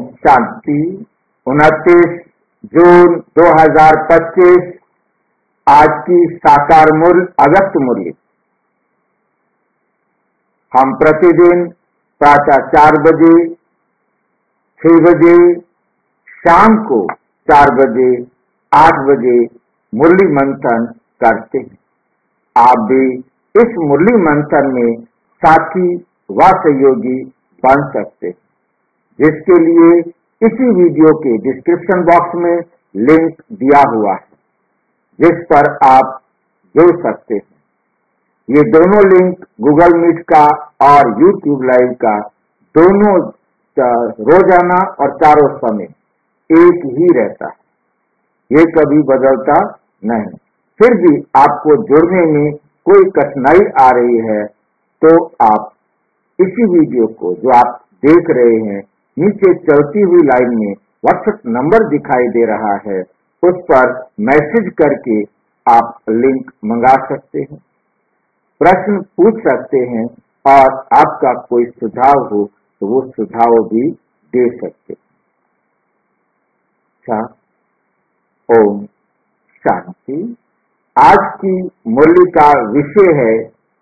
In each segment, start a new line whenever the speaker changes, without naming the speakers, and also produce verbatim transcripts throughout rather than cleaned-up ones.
शांति। उनतीस जून दो हज़ार पच्चीस आज की साकार मूल्य अगस्त मूल्य। हम प्रतिदिन प्रातः चार बजे, छह बजे, शाम को चार बजे, आठ बजे मुरली मंथन करते हैं। आप भी इस मुरली मंथन में साथी व सहयोगी बन सकते हैं, जिसके लिए इसी वीडियो के डिस्क्रिप्शन बॉक्स में लिंक दिया हुआ है, जिस पर आप जुड़ सकते हैं। ये दोनों लिंक गूगल मीट का और यूट्यूब लाइव का दोनों रोजाना और चारों समय एक ही रहता है, ये कभी बदलता नहीं। फिर भी आपको जुड़ने में कोई कठिनाई आ रही है तो आप इसी वीडियो को जो आप देख रहे हैं, नीचे चलती हुई लाइन में व्हाट्सएप नंबर दिखाई दे रहा है, उस पर मैसेज करके आप लिंक मंगा सकते हैं, प्रश्न पूछ सकते हैं और आपका कोई सुझाव हो तो वो सुझाव भी दे सकते हैं। अच्छा, ओम शांति। आज की मुरली का विषय है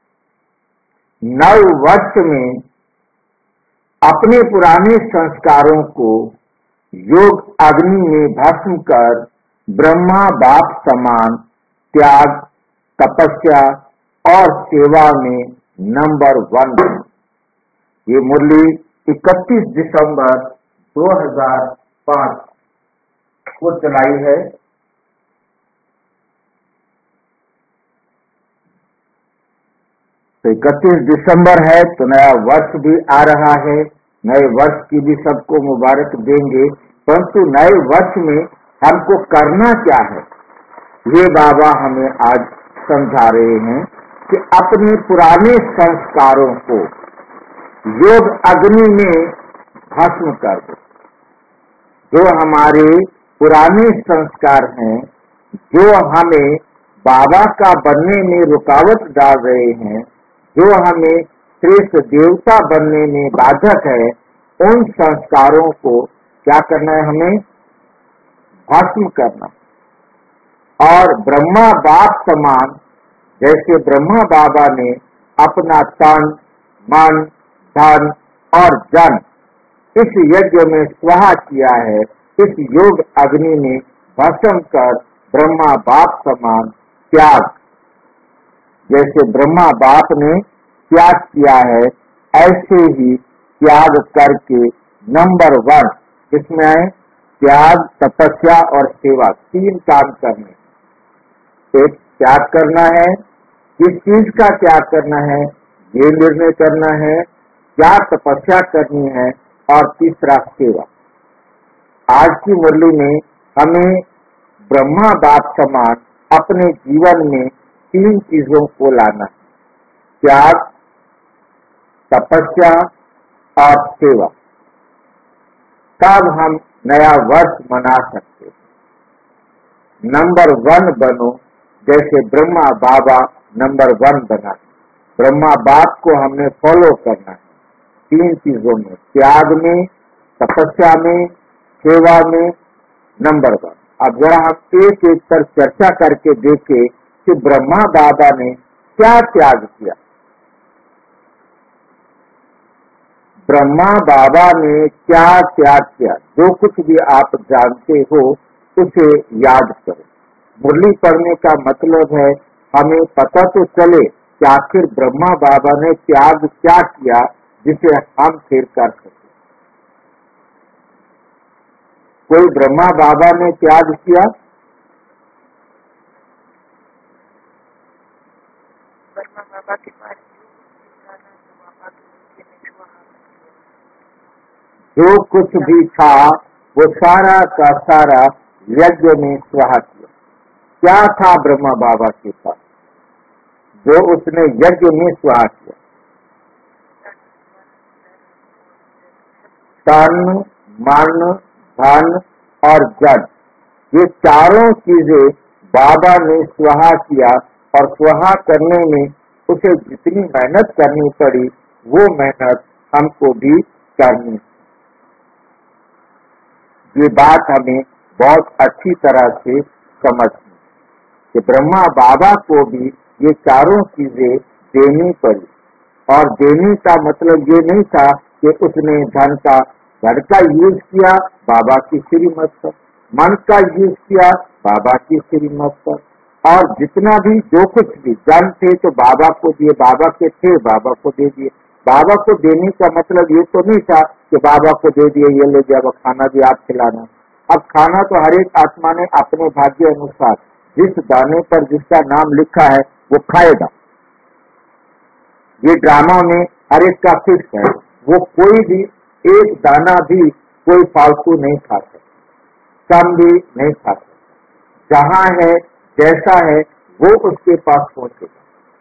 नव वर्ष में अपने पुराने संस्कारों को योग अग्नि में भस्म कर ब्रह्मा बाप समान त्याग, तपस्या और सेवा में नंबर वन। ये मुरली इकतीस दिसंबर दो हज़ार पाँच को चलाई है। तो इकतीस दिसंबर है तो नया वर्ष भी आ रहा है। नए वर्ष की भी सबको मुबारक देंगे, परंतु नए वर्ष में हमको करना क्या है, ये बाबा हमें आज समझा रहे हैं कि अपने पुराने संस्कारों को योग अग्नि में भस्म कर दो। जो हमारे पुराने संस्कार हैं, जो हमें बाबा का बनने में रुकावट डाल रहे हैं, जो हमें श्रेष्ठ देवता बनने में बाधक है, उन संस्कारों को क्या करना है, हमें भस्म करना। और ब्रह्मा बाप समान, जैसे ब्रह्मा बाबा ने अपना तन, मन, धन और जन इस यज्ञ में स्वाहा किया है, इस योग अग्नि में भस्म कर ब्रह्मा बाप समान त्याग, जैसे ब्रह्मा बाप ने त्याग किया है, ऐसे ही त्याग करके नंबर वन, इसमें त्याग, तपस्या और सेवा तीन काम करने। एक त्याग करना है, किस चीज का त्याग करना है, ये निर्णय करना है, क्या तपस्या करनी है, और तीसरा सेवा। आज की मुरली में हमें ब्रह्मा बाप समान अपने जीवन में तीन चीजों को लाना है, त्याग, तपस्या और सेवा। तब हम नया वर्ष मना सकते हैं। नंबर वन बनो, जैसे ब्रह्मा बाबा नंबर वन बना। ब्रह्मा बाप को हमने फॉलो करना है तीन चीजों में, त्याग में, तपस्या में, सेवा में, नंबर वन। अब जरा हम एक एक पर चर्चा करके देखें कि ब्रह्मा बाबा ने क्या त्याग किया। ब्रह्मा बाबा ने क्या त्याग किया, जो कुछ भी आप जानते हो उसे याद करो। मुरली पढ़ने का मतलब है हमें पता तो चले कि आखिर ब्रह्मा बाबा ने त्याग क्या किया, जिसे हम फिर कर सके। कोई ब्रह्मा बाबा ने त्याग किया?
ब्रह्मा बाबा के पास
जो कुछ भी था वो सारा का सारा यज्ञ में स्वाहा किया। क्या था ब्रह्मा बाबा के पास जो उसने यज्ञ में स्वाहा किया? तन, मन, धन और जन, ये चारों चीजें बाबा ने स्वाहा किया। और स्वाहा करने में उसे जितनी मेहनत करनी पड़ी, वो मेहनत हमको भी करनी। ये बात हमें बहुत अच्छी तरह से समझनी कि ब्रह्मा बाबा को भी ये चारों चीजें देनी पड़ी। और देने का मतलब ये नहीं था कि उसने धन का घर का यूज किया बाबा की श्रीमत पर, मन का यूज किया बाबा की श्रीमत पर, और जितना भी जो कुछ भी जन थे तो बाबा को दिए, बाबा के थे बाबा को दे दिए। बाबा को देने का मतलब ये तो नहीं था कि बाबा को दे दिए ये ले जाओ खाना भी आप खिलाना। अब खाना तो हर एक आत्मा ने अपने भाग्य अनुसार जिस दाने पर जिसका नाम लिखा है वो खाएगा। ये ड्रामा में हर एक का फिक्स है, वो कोई भी एक दाना भी कोई फालतू नहीं खा सकता, कम भी नहीं खा सकता। जहां है जैसा है वो उसके पास पहुंचेगा।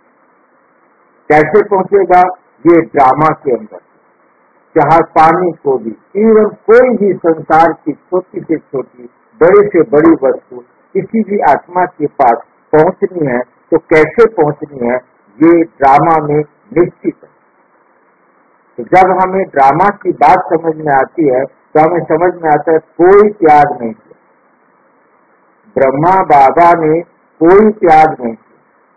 कैसे पहुंचेगा? ये ड्रामा के अंदर। चाहे पानी को भी, इवन कोई भी संसार की छोटी से छोटी बड़ी से बड़ी वस्तु किसी भी आत्मा के पास पहुंचनी है तो कैसे पहुंचनी है ये ड्रामा में निश्चित है। तो जब हमें ड्रामा की बात समझ में आती है तो हमें समझ में आता है कोई त्याग नहीं किया, ब्रह्मा बाबा ने कोई त्याग नहीं किया।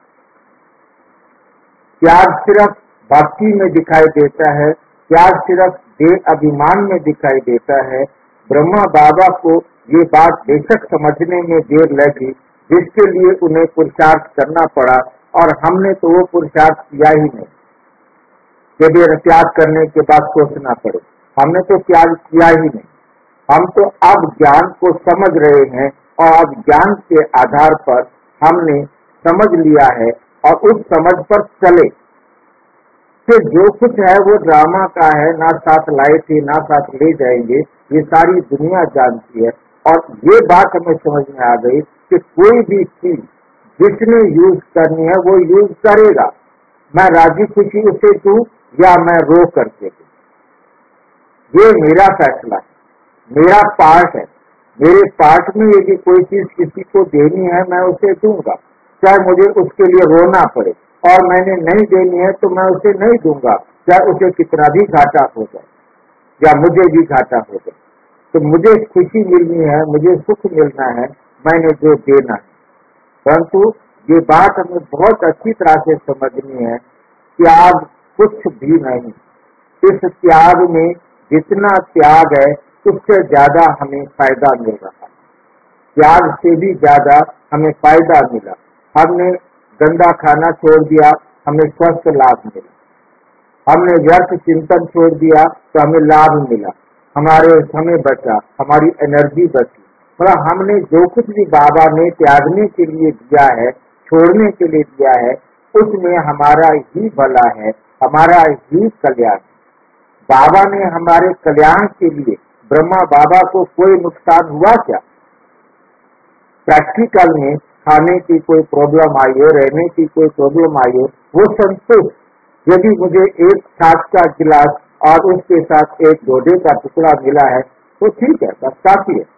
त्याग सिर्फ भक्ति में दिखाई देता है, त्याग सिर्फ देह अभिमान में दिखाई देता है। ब्रह्मा बाबा को ये बात बेशक समझने में देर लगी, जिसके लिए उन्हें पुरुषार्थ करना पड़ा, और हमने तो वो पुरुषार्थ किया ही नहीं। यदि त्याग करने के बाद सोचना पड़े, हमने तो त्याग किया ही नहीं। हम तो अब ज्ञान को समझ रहे हैं और अब ज्ञान के आधार पर हमने समझ लिया है और उस समझ पर चले कि जो कुछ है वो ड्रामा का है, ना साथ लाए थे ना साथ ले जाएंगे, ये सारी दुनिया जानती है। और ये बात हमें समझ में आ गई कि कोई भी चीज जिसने यूज करनी है वो यूज करेगा। मैं राजी खुशी उसे दूं या मैं रो करके दूं, ये मेरा फैसला है, मेरा पार्ट है। मेरे पार्ट में यदि कोई चीज किसी को देनी है मैं उसे दूंगा, चाहे मुझे उसके लिए रोना पड़े, और मैंने नहीं देनी है तो मैं उसे नहीं दूंगा, चाहे उसे कितना भी घाटा हो जाए या मुझे भी घाटा हो जाए। तो मुझे खुशी मिलनी है, मुझे सुख मिलना है, मैंने जो देना है। परंतु ये बात हमें बहुत अच्छी तरह से समझनी है, त्याग कुछ भी नहीं। इस त्याग में जितना त्याग है उससे ज्यादा हमें फायदा मिल रहा है, त्याग से भी ज्यादा हमें फायदा मिला। हमने गंदा खाना छोड़ दिया, हमें स्वस्थ लाभ मिला। हमने व्यर्थ चिंतन छोड़ दिया तो हमें लाभ मिला, हमारे समय बचा, हमारी एनर्जी बची। मतलब हमने जो कुछ भी बाबा ने त्यागने के लिए दिया है, छोड़ने के लिए दिया है, उसमें हमारा ही भला है, हमारा ही कल्याण। बाबा ने हमारे कल्याण के लिए, ब्रह्मा बाबा को कोई नुकसान हुआ क्या? प्रैक्टिकल में खाने की कोई प्रॉब्लम आई हो, रहने की कोई प्रॉब्लम आई हो, वो संतुष्ट। यदि मुझे एक छाछ का गिलास और उसके साथ एक डोडे का टुकड़ा मिला है तो ठीक है, बस काफी है।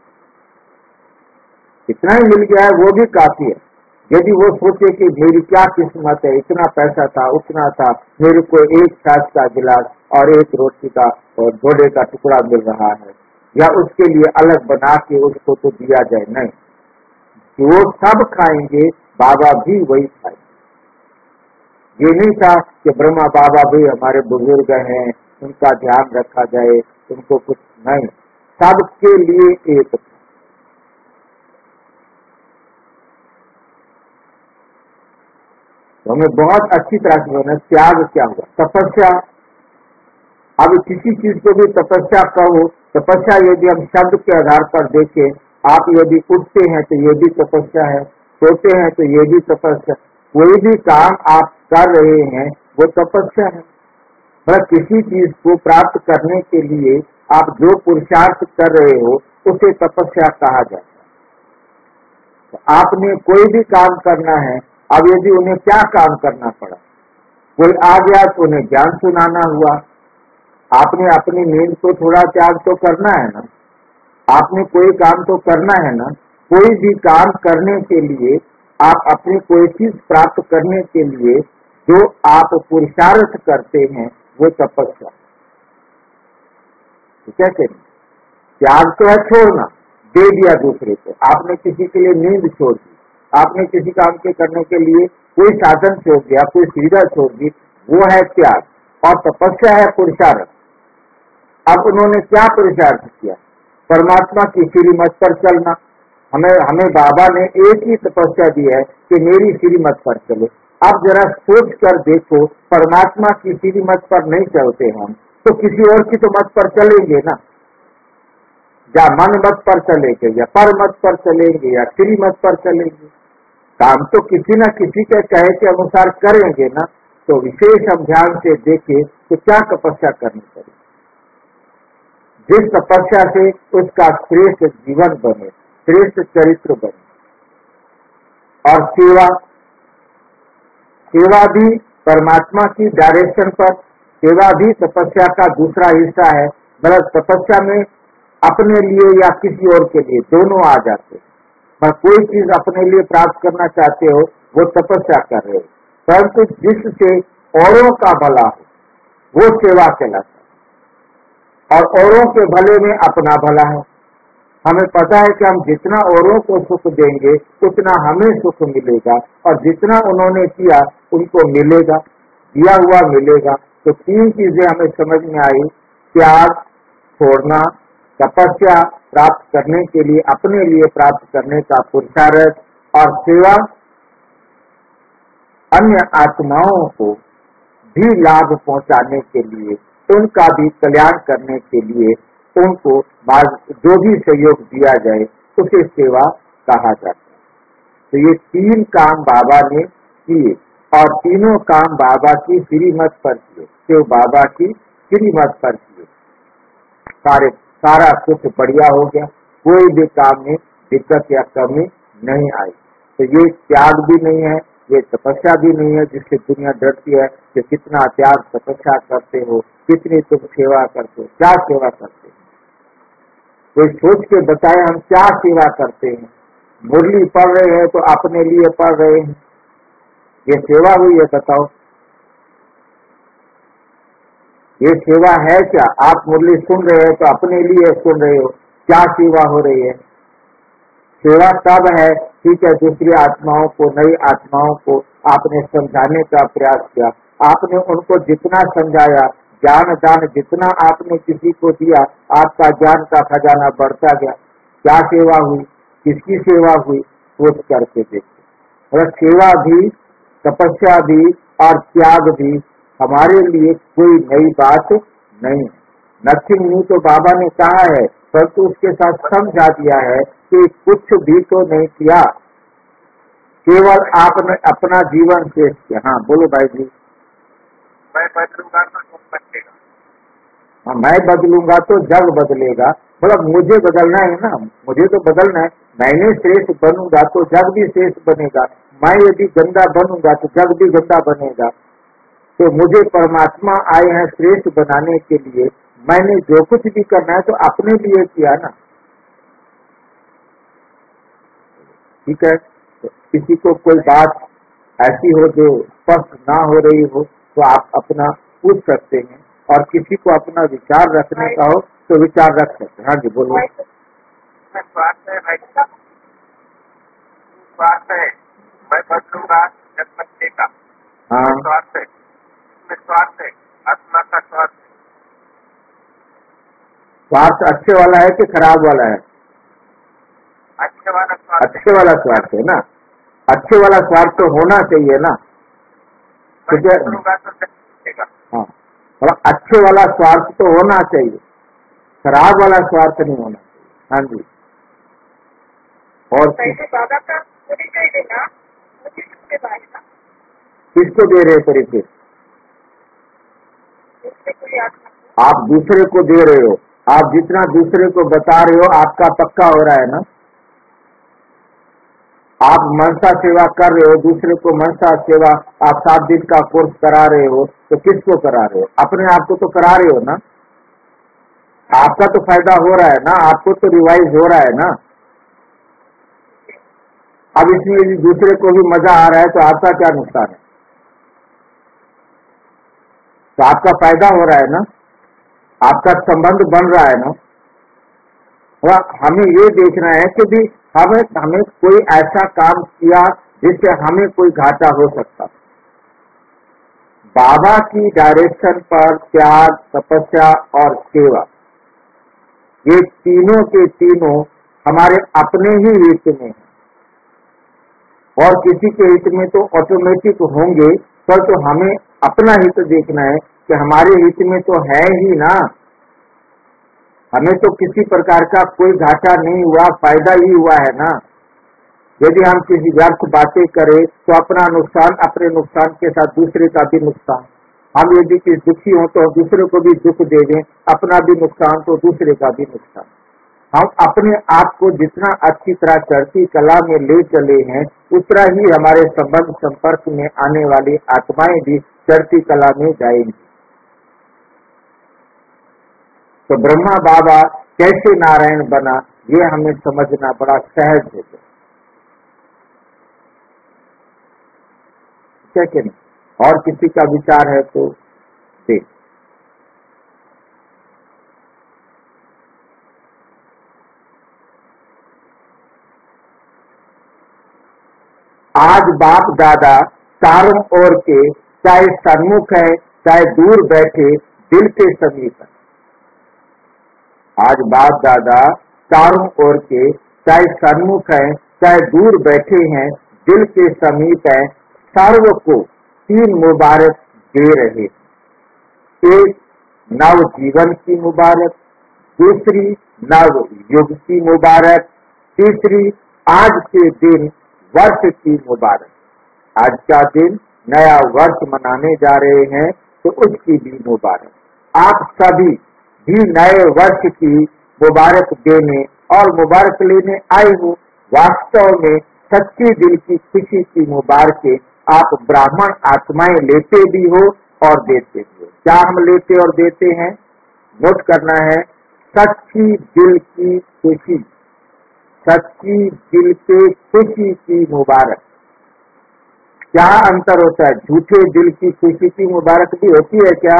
इतना ही मिल गया है वो भी काफी है। यदि वो सोचे कि मेरी क्या किस्मत है, इतना पैसा था, उतना था, मेरे को एक छाछ का गिलास और एक रोटी का और डोडे का टुकड़ा मिल रहा है, या उसके लिए अलग बना के उसको तो दिया जाए, नहीं। वो सब खाएंगे, बाबा भी वही खाएंगे। ये नहीं था कि ब्रह्मा बाबा भी हमारे बुजुर्ग हैं, उनका ध्यान रखा जाए, उनको कुछ नहीं, सबके लिए एक। तो हमें बहुत अच्छी तरह से होना, त्याग क्या हुआ? तपस्या। अब किसी चीज को भी तपस्या कहो, तपस्या यदि हम शब्द के आधार पर देखें, आप यदि उठते हैं तो ये भी तपस्या है, सोते हैं तो ये भी तपस्या। कोई भी काम आप कर रहे हैं वो तपस्या है। मतलब किसी चीज को प्राप्त करने के लिए आप जो पुरुषार्थ कर रहे हो उसे तपस्या कहा जाता है। तो आपने कोई भी काम करना है, अब यदि उन्हें क्या काम करना पड़ा, कोई आ गया तो उन्हें ज्ञान सुनाना हुआ, आपने अपनी नींद को थोड़ा त्याग तो करना है ना, आपने कोई काम तो करना है ना। कोई भी काम करने के लिए, आप अपनी कोई चीज प्राप्त करने के लिए जो आप पुरुषार्थ करते हैं वो तपस्या। ठीक है कि त्याग तो है छोड़ना, दे दिया दूसरे को। आपने किसी के लिए नींद छोड़ दी, आपने किसी काम के करने के लिए कोई साधन छोड़ दिया, कोई सुविधा छोड़ दी, वो है त्याग। और तपस्या है पुरुषार्थ। अब उन्होंने क्या पुरुषार्थ किया? परमात्मा की श्रीमत पर चलना। हमें हमें बाबा ने एक ही तपस्या दी है कि मेरी श्रीमत पर चलो। अब जरा सोच कर देखो, परमात्मा की श्रीमत पर नहीं चलते हम तो किसी और की तो मत पर चलेंगे ना। या मन मत पर चलेंगे, या पर मत पर चलेंगे, या श्रीमत पर चलेंगे। काम तो किसी न किसी के कहे के अनुसार करेंगे ना। तो विशेष हम ध्यान से देखें तो क्या तपस्या करनी पड़ेगी, जिस तपस्या से उसका श्रेष्ठ जीवन बने, श्रेष्ठ चरित्र बने। और सेवा, सेवा भी परमात्मा की डायरेक्शन पर, सेवा भी तपस्या का दूसरा हिस्सा है। मतलब तपस्या में अपने लिए या किसी और के लिए दोनों आ जाते हैं। पर कोई चीज अपने लिए प्राप्त करना चाहते हो वो तपस्या कर रहे हो, परंतु जिससे औरों का भला हो वो सेवा कहलाता है। और औरों के भले में अपना भला है। हमें पता है कि हम जितना औरों को सुख देंगे उतना हमें सुख मिलेगा, और जितना उन्होंने किया उनको मिलेगा, दिया हुआ मिलेगा। तो तीन चीजें हमें समझ में आई, त्याग, छोड़ना, तपस्या प्राप्त करने के लिए, अपने लिए प्राप्त करने का पुरुषार्थ, और सेवा अन्य आत्माओं को भी लाभ पहुंचाने के लिए, उनका भी कल्याण करने के लिए उनको जो भी सहयोग दिया जाए उसे सेवा कहा जाता है। तो ये तीन काम बाबा ने किए, और तीनों काम बाबा की श्रीमत पर किए, तो बाबा की श्रीमत पर किए। सारे सारा कुछ बढ़िया हो गया, कोई भी काम में दिक्कत या कमी नहीं आई। तो ये त्याग भी नहीं है, ये तपस्या भी नहीं है जिससे दुनिया डरती है कि कितना त्याग तपस्या करते हो, कितनी तुम सेवा करते हो, क्या सेवा करते हो। कोई सोच के बताए हम क्या सेवा करते हैं। मुरली पढ़ रहे हैं तो अपने लिए पढ़ रहे हैं, ये सेवा हुई है? बताओ, ये सेवा है क्या? आप मुरली सुन रहे हैं तो अपने लिए सुन रहे हो, क्या सेवा हो रही है? सेवा तब है, ठीक है, दूसरी आत्माओं को, नई आत्माओं को आपने समझाने का प्रयास किया, आपने उनको जितना समझाया, ज्ञान दान जितना आपने किसी को दिया, आपका ज्ञान का खजाना बढ़ता गया। क्या सेवा हुई? किसकी सेवा हुई? सोच करके देखो। और सेवा भी, तपस्या भी और त्याग भी हमारे लिए कोई नई बात नहीं। नथिंग न्यू तो बाबा ने कहा है, परंतु उसके साथ समझा दिया है कि कुछ भी तो नहीं किया, केवल आपने अपना जीवन पेश किया। हाँ बोलो भाई जी।
मैं बदलूंगा तो तुम बदलेगा।
हाँ, मैं बदलूंगा तो जग बदलेगा। मतलब मुझे बदलना है ना, मुझे तो बदलना है। मैंने श्रेष्ठ बनूंगा तो जग भी श्रेष्ठ बनेगा, मैं यदि गंदा बनूंगा तो जग भी गंदा बनेगा। तो मुझे परमात्मा आए हैं श्रेष्ठ बनाने के लिए, मैंने जो कुछ भी करना है तो अपने लिए किया ना। ठीक है, तो किसी को कोई बात ऐसी हो जो स्पष्ट ना हो रही हो तो आप अपना पूछ सकते हैं, और किसी को अपना विचार रखने का हो तो विचार रख सकते हैं। हाँ जी बोलो।
स्वार्थ है भाई, स्वार्थ है, मैं बदलूंगा जग बदलेगा।
हाँ,
स्वार्थ है, स्वार्थ है, आत्मा का स्वार्थ है।
स्वार्थ अच्छे वाला है कि खराब वाला है?
अच्छे वाला स्वार्थ,
अच्छे वाला स्वार्थ है ना। अच्छे वाला स्वार्थ तो होना चाहिए ना।
मैं बदलूंगा तो जग बदलेगा।
हाँ, और अच्छे वाला स्वार्थ तो होना चाहिए, खराब वाला स्वार्थ नहीं होना चाहिए। हाँ जी। और
बाबा का मुझे कह देना, मुझे किसके बारे में,
किसको दे रहे परिचय? आप दूसरे को दे रहे हो। आप जितना दूसरे को बता रहे हो आपका पक्का हो रहा है ना। आप मनसा सेवा कर रहे हो, दूसरे को मनसा सेवा आप सात दिन का कोर्स करा रहे हो, तो किसको करा रहे हो? अपने आप को तो करा रहे हो ना। आपका तो फायदा हो रहा है ना, आपको तो रिवाइज हो रहा है ना। अब इसमें यदि दूसरे को भी मजा आ रहा है तो आपका क्या नुकसान है? तो आपका फायदा हो रहा है ना, आपका संबंध बन रहा है ना। वह हमें ये देखना है कि भी हमें हमें कोई ऐसा काम किया जिससे हमें कोई घाटा हो सकता। बाबा की डायरेक्शन पर त्याग, तपस्या और सेवा, ये तीनों के तीनों हमारे अपने ही हित में है, और किसी के हित में तो ऑटोमेटिक होंगे, पर तो हमें अपना हित देखना है कि हमारे हित में तो है ही ना। हमें तो किसी प्रकार का कोई घाटा नहीं हुआ, फायदा ही हुआ है ना। यदि हम किसी व्यर्थ बातें करें तो अपना नुकसान, अपने नुकसान के साथ दूसरे का भी नुकसान। हम यदि किसी दुखी हो तो दूसरे को भी दुख दे दें, अपना भी नुकसान तो दूसरे का भी नुकसान। हम अपने आप को जितना अच्छी तरह चढ़ती कला में ले चले हैं, उतना ही हमारे संबंध संपर्क में आने वाली आत्माएं भी चढ़ती कला में जाएंगी। तो ब्रह्मा बाबा कैसे नारायण बना, ये हमें समझना बड़ा सहज है, क्या कि नहीं? और किसी का विचार है तो देख। आज बाप दादा चारों ओर के, चाहे सन्मुख है चाहे दूर बैठे, दिल के समीप है। आज बाप दादा चारों ओर के, चाहे सन्मुख है चाहे दूर बैठे हैं, दिल के समीप है, सर्व को तीन मुबारक दे रहे। एक नव जीवन की मुबारक, दूसरी नव युग की मुबारक, तीसरी आज के दिन वर्ष की मुबारक। आज का दिन नया वर्ष मनाने जा रहे हैं तो उसकी भी मुबारक। आप सभी भी नए वर्ष की मुबारक देने और मुबारक लेने आए हो। वास्तव में सच्ची दिल की खुशी की मुबारकें आप ब्राह्मण आत्माएं लेते भी हो और देते भी हो। क्या हम लेते और देते हैं? नोट करना है, सच्ची दिल की खुशी, सच्ची दिल के खुशी की मुबारक। क्या अंतर होता है? झूठे दिल की खुशी की मुबारक भी होती है क्या?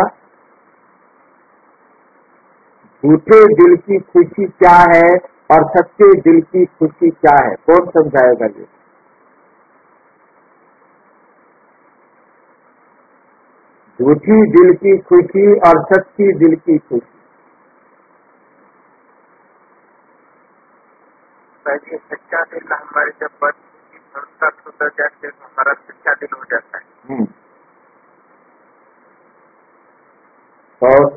झूठे दिल की खुशी क्या है और सच्चे दिल की खुशी क्या है? कौन समझाएगा ये? झूठी दिल की खुशी और सच्ची दिल की खुशी।
पहले सच्चा दिल हमारे जब बच संस्कार सुधर जाते तो हमारा सच्चा दिल हो जाता है।
हम्म और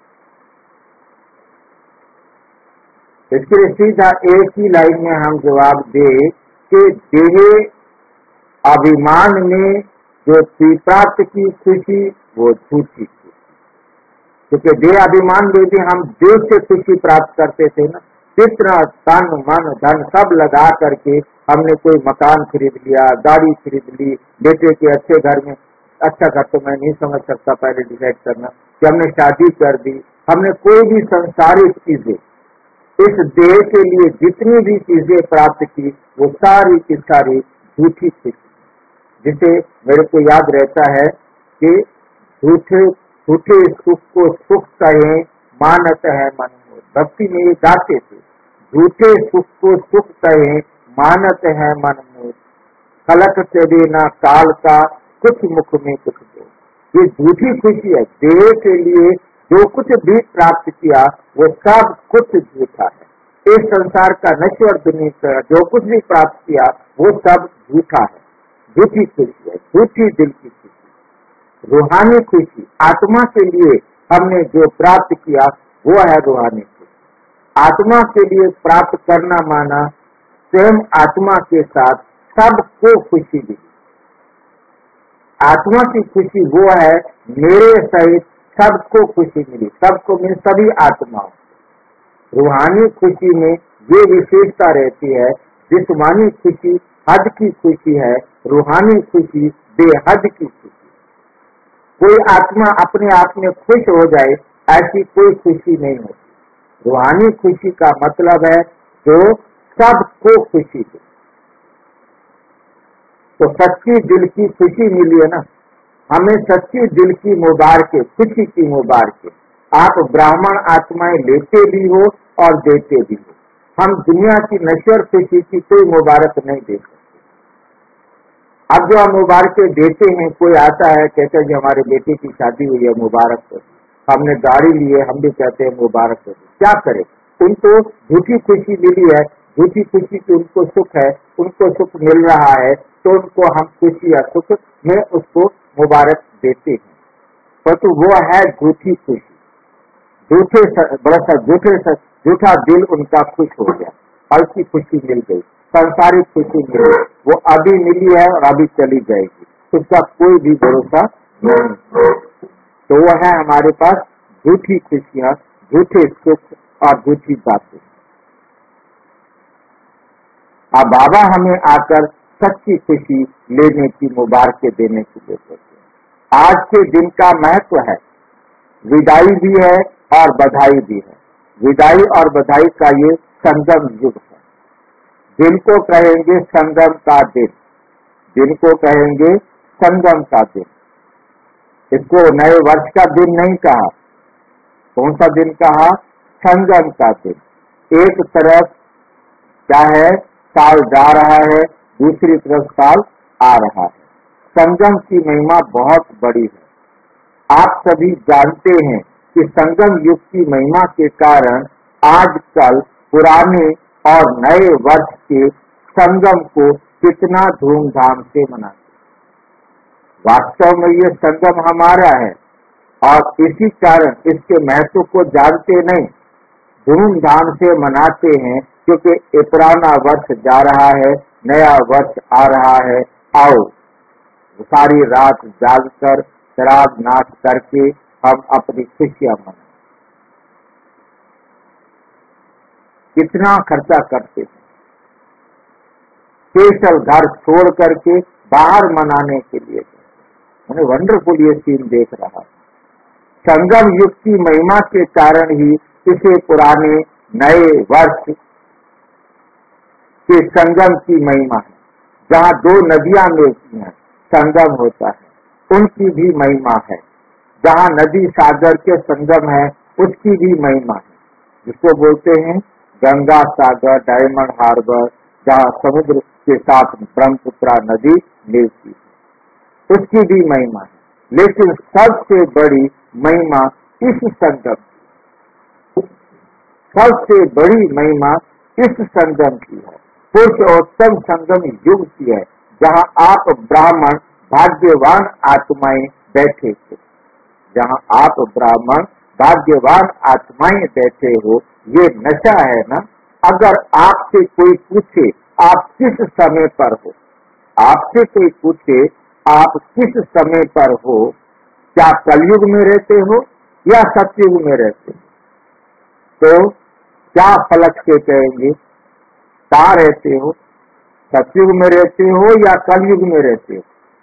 इसके लिए सीधा एक ही लाइन में हम जवाब दे कि देह अभिमान में जो प्राप्त की खुशी वो झूठी थी, क्योंकि देह अभिमान में भी हम देह से खुशी प्राप्त करते थे ना। कितना तन मन धन सब लगा करके हमने कोई मकान खरीद लिया, गाड़ी खरीद ली, बेटे के अच्छे घर में, अच्छा घर तो मैं नहीं समझ सकता, पहले डिसाइड करना कि हमने शादी कर दी, हमने कोई भी संसारिक चीजें, इस देह के लिए जितनी भी चीजें प्राप्त की वो सारी की सारी झूठी खुशी। जिसे मेरे को याद रहता है कि झूठे झूठे सुख को सुख कहें मानत है मनमोह। भक्ति में ये गाते थे, झूठे सुख को सुख कहें मानत है मनमोह, खलक से देना काल का कुछ मुख में कुछ दो। ये झूठी खुशी है। देह के लिए जो कुछ भी प्राप्त किया वो सब कुछ झूठा है। इस संसार का नश्वर दुनिया का जो कुछ भी प्राप्त किया वो सब झूठा है, झूठी खुशी है, झूठी दिल की खुशी। रूहानी खुशी, आत्मा के लिए हमने जो प्राप्त किया वो है रूहानी खुशी। आत्मा के लिए प्राप्त करना माना स्वयं आत्मा के साथ सबको खुशी दी। आत्मा की खुशी वो है मेरे सहित सबको खुशी मिली, सबको मिली, सभी आत्माओं। रूहानी खुशी में ये विशेषता रहती है, जिस्मानी खुशी हद की खुशी है, रूहानी खुशी बेहद की खुशी। कोई आत्मा अपने आप में खुश हो जाए ऐसी कोई खुशी नहीं होती। रूहानी खुशी का मतलब है जो सबको खुशी दे। तो सच्ची दिल की खुशी मिली है ना, हमें सच्ची दिल की मुबारकें, खुशी की मुबारकें। आप ब्राह्मण आत्माएं लेते भी हो और देते भी हो। हम दुनिया की नश्वर खुशी की कोई मुबारक नहीं दे सकते। अब जो हम मुबारकें देते हैं, कोई आता है कहते हैं कि हमारे बेटे की शादी हुई है, मुबारक हो, हमने गाड़ी ली है, हम भी कहते हैं मुबारक हो। क्या करें, उनको झूठी खुशी मिली है, झूठी खुशी की उनको सुख है, उनको सुख मिल रहा है, तो उनको हम खुशी या सुख में उसको मुबारक देते हैं, परंतु वो है झूठी खुशी। झूठे बड़ा सा झूठे झूठा दिल उनका खुश हो गया, हल्की खुशी मिल गई, संसारिक खुशी मिल गई, वो अभी मिली है और अभी चली जाएगी, उसका कोई भी भरोसा नहीं। तो वो है हमारे पास झूठी खुशियां, झूठे सुख और झूठी बातें। अब बाबा हमें आकर सच्ची खुशी लेने की, मुबारकें देने की जरूरत है। आज के दिन का महत्व है, विदाई भी है और बधाई भी है। विदाई और बधाई का ये संगम युग है, जिनको कहेंगे संगम का दिन, जिनको कहेंगे संगम का दिन। इसको नए वर्ष का दिन नहीं कहा, कौन सा दिन कहा? संगम का दिन। एक तरफ क्या है, साल जा रहा है, दूसरी तरफ साल आ रहा है। संगम की महिमा बहुत बड़ी है। आप सभी जानते हैं कि संगम युग की महिमा के कारण आजकल पुराने और नए वर्ष के संगम को कितना धूमधाम से मनाते। वास्तव में ये संगम हमारा है और इसी कारण इसके महत्व को जानते नहीं, धूमधाम से मनाते हैं, क्योंकि ये पुराना वर्ष जा रहा है, नया वर्ष आ रहा है। आओ सारी रात जागकर शराब नाश करके हम अपनी खुशियां मनाएं। कितना खर्चा करते हैं स्पेशल घर छोड़ करके बाहर मनाने के लिए। मैंने वंडरफुल ये सीन देख रहा। संगम युग की महिमा के कारण ही इसे पुराने नए वर्ष के संगम की महिमा है। जहाँ दो नदियां मिलती हैं, संगम होता है, उनकी भी महिमा है। जहाँ नदी सागर के संगम है, उसकी भी महिमा है, जिसको बोलते हैं गंगा सागर, डायमंड हार्बर, जहाँ समुद्र के साथ ब्रह्मपुत्रा नदी मिलती है, उसकी भी महिमा है। लेकिन सबसे बड़ी महिमा इस संगम की, सबसे बड़ी महिमा इस संगम की है, पुरुषोत्तम संगम युग की है, जहाँ आप ब्राह्मण भाग्यवान आत्माएं बैठे थे। जहाँ आप ब्राह्मण भाग्यवान आत्माएं बैठे हो, ये नशा है ना। अगर आपसे कोई पूछे आप किस समय पर हो, आपसे कोई पूछे आप किस समय पर हो, क्या कलयुग में रहते हो या सतयुग में रहते हो, तो क्या फलक से कहेंगे कहाँ रहते हो, सतयुग में रहते हो या कलयुग में रहते हो।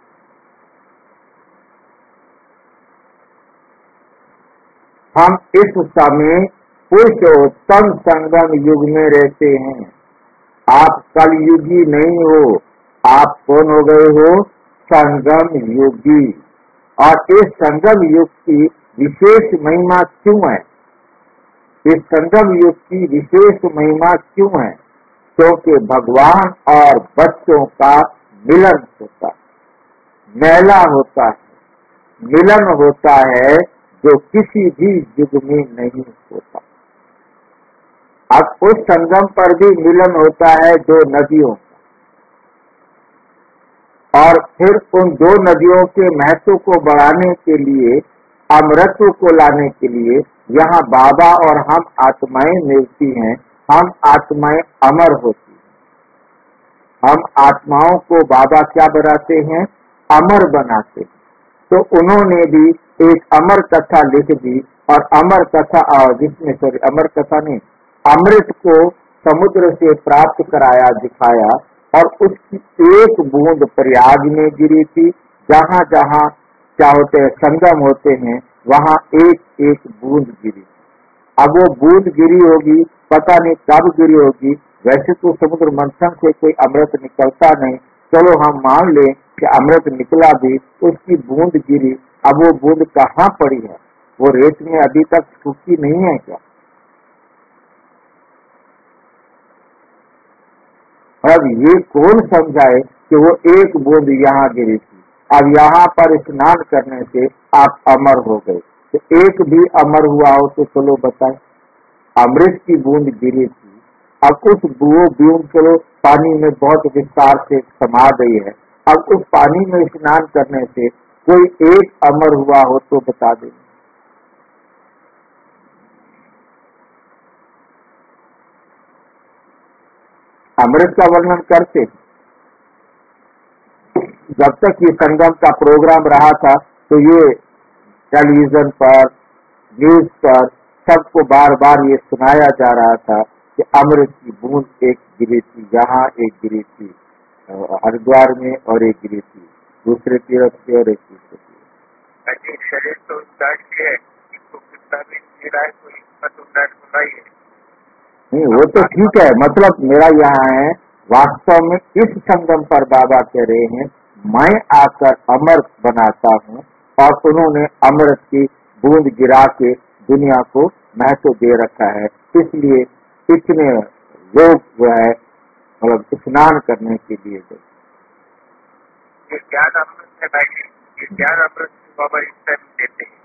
हम इस समय पुरुषोत्तम संगम युग में रहते हैं। आप कलयुगी नहीं हो, आप कौन हो गए हो? संगम युगी। और इस संगम युग की विशेष महिमा क्यों है? इस संगम युग की विशेष महिमा क्यों है? क्योंकि भगवान और बच्चों का मिलन होता है, मेला होता है, मिलन होता है, जो किसी भी युग में नहीं होता। अब उस संगम पर भी मिलन होता है दो नदियों, और फिर उन दो नदियों के महत्व को बढ़ाने के लिए, अमृत को लाने के लिए यहाँ बाबा और हम आत्माएं मिलती हैं। हम आत्माएं अमर होती हैं। हम आत्माओं को बाबा क्या बनाते हैं? अमर बनाते हैं। तो उन्होंने भी एक अमर कथा लिख दी, और अमर कथा जिसमें सॉरी अमर कथा नहीं, अमृत को समुद्र से प्राप्त कराया, दिखाया, और उसकी एक बूंद प्रयाग में गिरी थी। जहाँ जहाँ क्या होते हैं, संगम होते हैं, वहाँ एक एक बूंद गिरी। अब वो बूंद गिरी होगी, पता नहीं कब गिरी होगी। वैसे तो समुद्र मंथन से कोई अमृत निकलता नहीं, चलो हम मान लें कि अमृत निकला भी, उसकी बूंद गिरी। अब वो बूंद कहाँ पड़ी है? वो रेत में अभी तक सूखी नहीं है क्या? तब ये कौन समझाए कि वो एक बूंद यहाँ गिरी थी, अब यहाँ पर स्नान करने से आप अमर हो गए। तो एक भी अमर हुआ हो तो चलो बताए, अमृत की बूंद गिरी थी, अब उस वो बूंद चलो पानी में बहुत विस्तार से समा गई है, अब उस पानी में स्नान करने से कोई एक अमर हुआ हो तो बता दें। अमृत का वर्णन करते, जब तक ये संगम का प्रोग्राम रहा था तो ये टेलीविजन पर, न्यूज पर सबको बार बार ये सुनाया जा रहा था कि अमृत की बूंद एक गिरी थी, यहाँ एक गिरी थी हरिद्वार में और एक गिरी थी दूसरे तीर्थ पे और एक तीसरे पे।
शरीर तो है, इसको कितना भी मिला है कोई है।
नहीं वो तो ठीक है, मतलब मेरा यहाँ है वास्तव में इस संगम पर बाबा कह रहे हैं मैं आकर अमृत बनाता हूँ और उन्होंने अमृत की बूंद गिरा के दुनिया को महत्व दे रखा है, इसलिए इतने लोग जो है मतलब स्नान करने के लिए गए।
ये ज्ञान अमृत है भाई, ये ज्ञान अमृत बाबा इस टाइम देते हैं,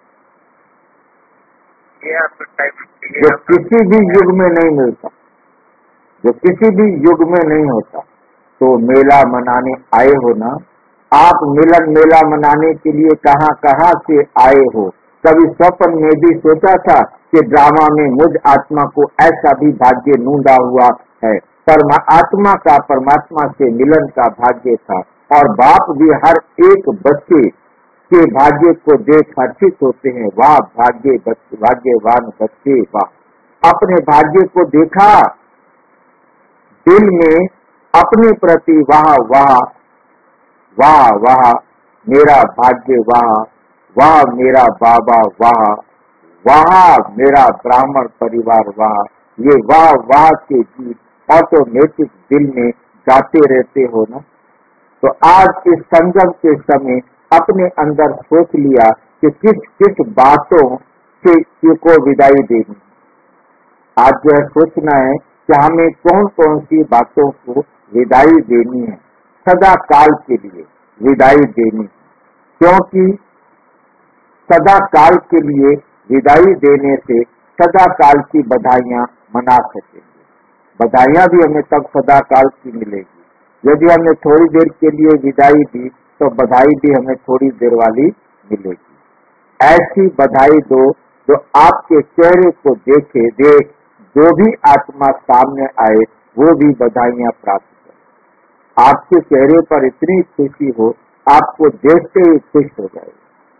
ये अमृत टाइम
जो किसी भी युग में नहीं मिलता, जो किसी भी युग में नहीं होता। तो मेला मनाने आए हो ना आप, मिलन मेला मनाने के लिए कहाँ कहाँ से आए हो। कभी स्वप्न में भी सोचा था कि ड्रामा में मुझ आत्मा को ऐसा भी भाग्य नूंदा हुआ है, परमात्मा का परमात्मा से मिलन का भाग्य था, और बाप भी हर एक बच्चे के भाग्य को देख हर्षित होते हैं, वाह भाग्य बच्चे, भाग्यवान बच्चे, वाह। अपने भाग्य को देखा, दिल में अपने प्रति वाह वाह वाह वाह मेरा भाग्य, वाह वाह मेरा बाबा, वाह वाह मेरा ब्राह्मण परिवार, वाह, ये वाह वाह के गीत ऑटोमेटिक दिल में गाते रहते हो ना। तो आज इस संगम के समय अपने अंदर सोच लिया कि किस किस बातों से को विदाई देनी। आज जो है सोचना है कि हमें कौन कौन सी बातों को विदाई देनी है, सदा काल के लिए विदाई देनी, क्योंकि सदा काल के लिए विदाई देने से सदा काल की बधाइयां मना सकेंगे। बधाइयां भी हमें तब सदा काल की मिलेगी, यदि हमने थोड़ी देर के लिए विदाई दी तो बधाई भी हमें थोड़ी देर वाली मिलेगी। ऐसी बधाई दो जो आपके चेहरे को देखे, देख जो भी आत्मा सामने आए वो भी बधाइयां प्राप्त करे। आपके चेहरे पर इतनी खुशी हो, आपको देखते ही खुश हो जाए,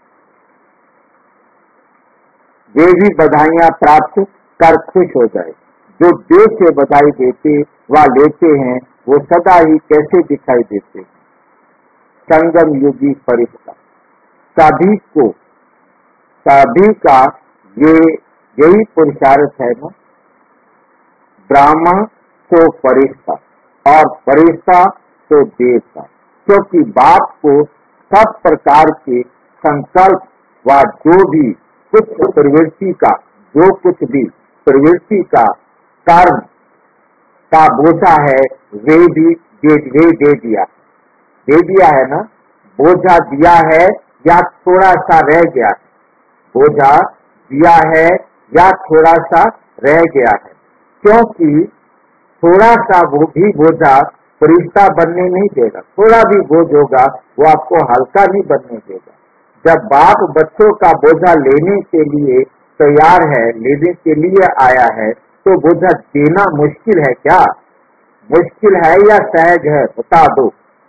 वे भी बधाइयां प्राप्त कर खुश हो जाए। जो देश से बधाई देते व लेते हैं वो सदा ही कैसे दिखाई देते हैं। संगम युगी फरिश्ता, सभी को, सभी का ये यही पुरुषार्थ है ना, ब्राह्मण तो फरिश्ता और फरिश्ता तो देवता, क्योंकि बाप को सब प्रकार के संकल्प व जो भी कुछ प्रवृत्ति का, जो कुछ भी प्रवृत्ति का कर्म का बोझा है वे भी दे, वे दे दिया दे दिया है ना। बोझा दिया है या थोड़ा सा रह गया है, बोझा दिया है या थोड़ा सा रह गया है, क्योंकि थोड़ा सा वो भी बोझा फरिश्ता बनने नहीं देगा, थोड़ा भी बोझ होगा वो आपको हल्का नहीं बनने देगा। जब बाप बच्चों का बोझा लेने के लिए तैयार है, लेने के लिए आया है, तो बोझा देना मुश्किल है क्या? मुश्किल है या सहज है? बता दो।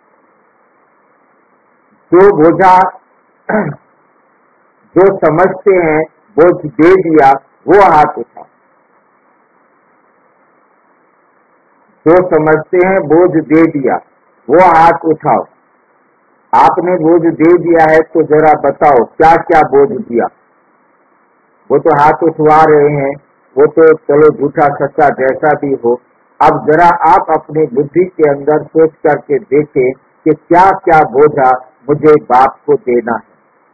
जो बोझा जो समझते हैं बोझ दे दिया वो हाथ उठा, जो समझते हैं बोझ दे दिया वो हाथ उठाओ। आपने बोझ दे दिया है तो जरा बताओ क्या क्या बोझ दिया। वो तो हाथ उठवा रहे हैं, वो तो चलो झूठा सच्चा जैसा भी हो। अब जरा आप अपनी बुद्धि के अंदर सोच करके देखें कि क्या क्या बोझा मुझे बाप को देना है,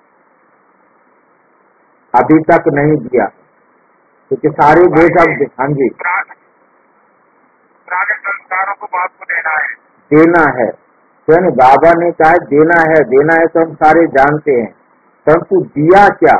अभी तक नहीं दिया, क्योंकि सारे बोझ अब, हाँ जी,
पुराने संस्कारों को बाप को देना है।
देना है तो यानी बाबा ने कहा देना है, देना है तो हम सारे जानते हैं, परंतु दिया क्या?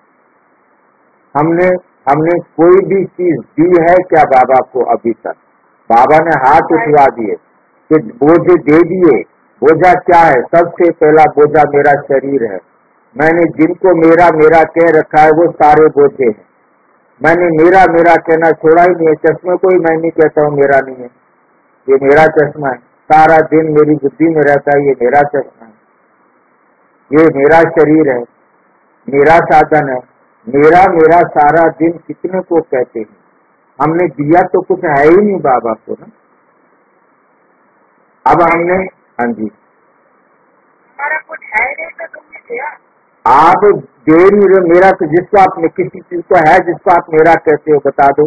हमने हमने कोई भी चीज दी है क्या बाबा को अभी तक? बाबा ने हाथ उठवा दिए कि बोझे दे दिए। बोझा क्या है? सबसे पहला बोझा मेरा शरीर है। मैंने जिनको मेरा मेरा कह रखा है वो सारे बोझे हैं। मैंने मेरा मेरा कहना छोड़ा ही नहीं है। चश्मे को ही मैं नहीं कहता हूँ मेरा नहीं है, ये मेरा चश्मा है। सारा दिन मेरी बुद्धि में रहता है ये मेरा चश्मा है, ये मेरा शरीर है, मेरा साधन है। मेरा मेरा सारा दिन कितने को कहते हैं? हमने दिया तो कुछ है ही नहीं बाबा को ना। अब हमने, हाँ जी,
हमारा कुछ है नहीं तो तुमने दिया।
आप दे नहीं रहे। मेरा तो जिसको आपने किसी चीज को है जिसको आप मेरा कहते हो बता दो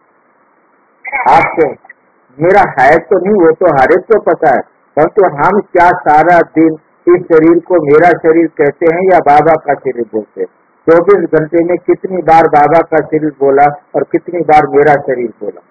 आपसे। मेरा है तो नहीं, वो तो हर एक को पता है, परंतु हम क्या सारा दिन इस शरीर को मेरा शरीर कहते हैं या बाबा का शरीर बोलते हैं? चौबीस घंटे में कितनी बार बाबा का शरीर बोला और कितनी बार मेरा शरीर बोला?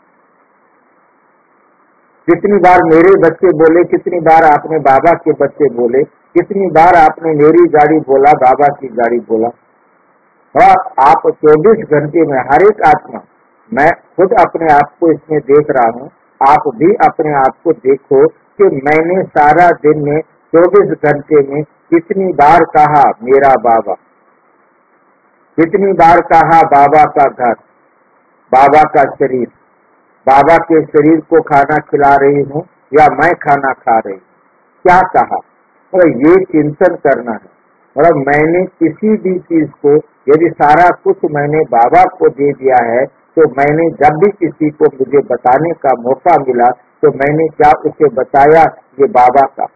कितनी बार मेरे बच्चे बोले, कितनी बार आपने बाबा के बच्चे बोले, कितनी बार आपने मेरी गाड़ी बोला, बाबा की गाड़ी बोला। और आप चौबीस घंटे में हर एक आत्मा, मैं खुद अपने आप को इसमें देख रहा हूँ, आप भी अपने आप को देखो कि मैंने सारा दिन में चौबीस घंटे में कितनी बार कहा मेरा बाबा, कितनी बार कहा बाबा का घर, बाबा का शरीर, बाबा के शरीर को खाना खिला रही हूँ या मैं खाना खा रही हूँ, क्या कहा? और ये चिंतन करना है। और मैंने किसी भी चीज को, यदि सारा कुछ मैंने बाबा को दे दिया है, तो मैंने जब भी किसी को मुझे बताने का मौका मिला तो मैंने क्या उसे बताया ये बाबा का?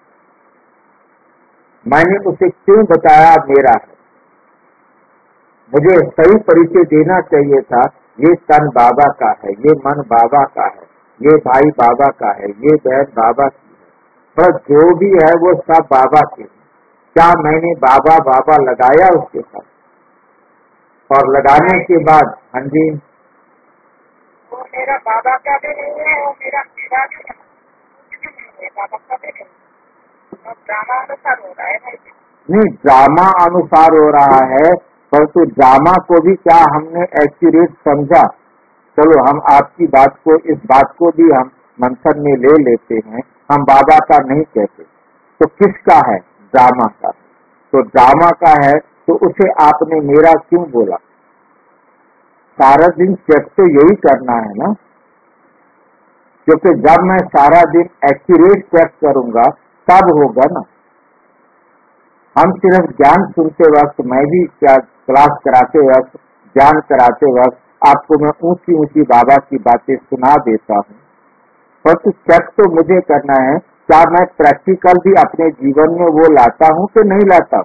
मैंने उसे क्यों बताया मेरा है? मुझे सही परिचय देना चाहिए था, ये तन बाबा का है, ये मन बाबा का है, ये भाई बाबा का है, ये बहन बाबा की है, पर जो भी है वो सब बाबा के है। क्या मैंने बाबा बाबा लगाया उसके साथ? और लगाने के बाद, हाँ जी,
वो मेरा बाबा का भी नहीं है, वो मेरा मेरा भी नहीं है, बाबा का भी नहीं। अब ड्रामा अनुसार हो रहा है भाई।
नहीं, ड्रामा अनुसार हो रहा है, परंतु ड्रामा को भी क्या हमने एक्यूरेट समझा? चलो हम आपकी बात को, इस बात को भी हम मंथन में ले लेते हैं। हम बाबा का नहीं कहते तो किसका है? ड्रामा का। तो ड्रामा का है तो उसे आपने मेरा क्यों बोला? सारा दिन चेक तो यही करना है ना, क्योंकि जब मैं सारा दिन एक्यूरेट चेक करूंगा तब होगा ना। हम सिर्फ ज्ञान सुनते वक्त, मैं भी क्या क्लास कराते वक्त, ज्ञान कराते वक्त आपको मैं ऊंची ऊंची बाबा की बातें सुना देता हूँ, परंतु चेक तो मुझे करना है क्या मैं प्रैक्टिकल भी अपने जीवन में वो लाता हूँ कि नहीं लाता।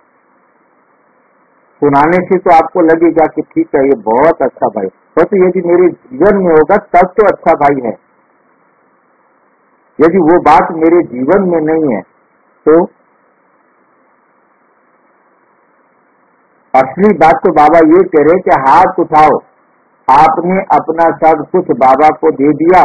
सुनाने से तो आपको लगेगा कि ठीक है ये बहुत अच्छा भाई, परंतु यदि मेरे जीवन में होगा तब तो अच्छा भाई है। यदि वो बात मेरे जीवन में नहीं है तो असली बात तो बाबा ये कह रहे कि हाथ उठाओ, आपने अपना सब कुछ बाबा को दे दिया।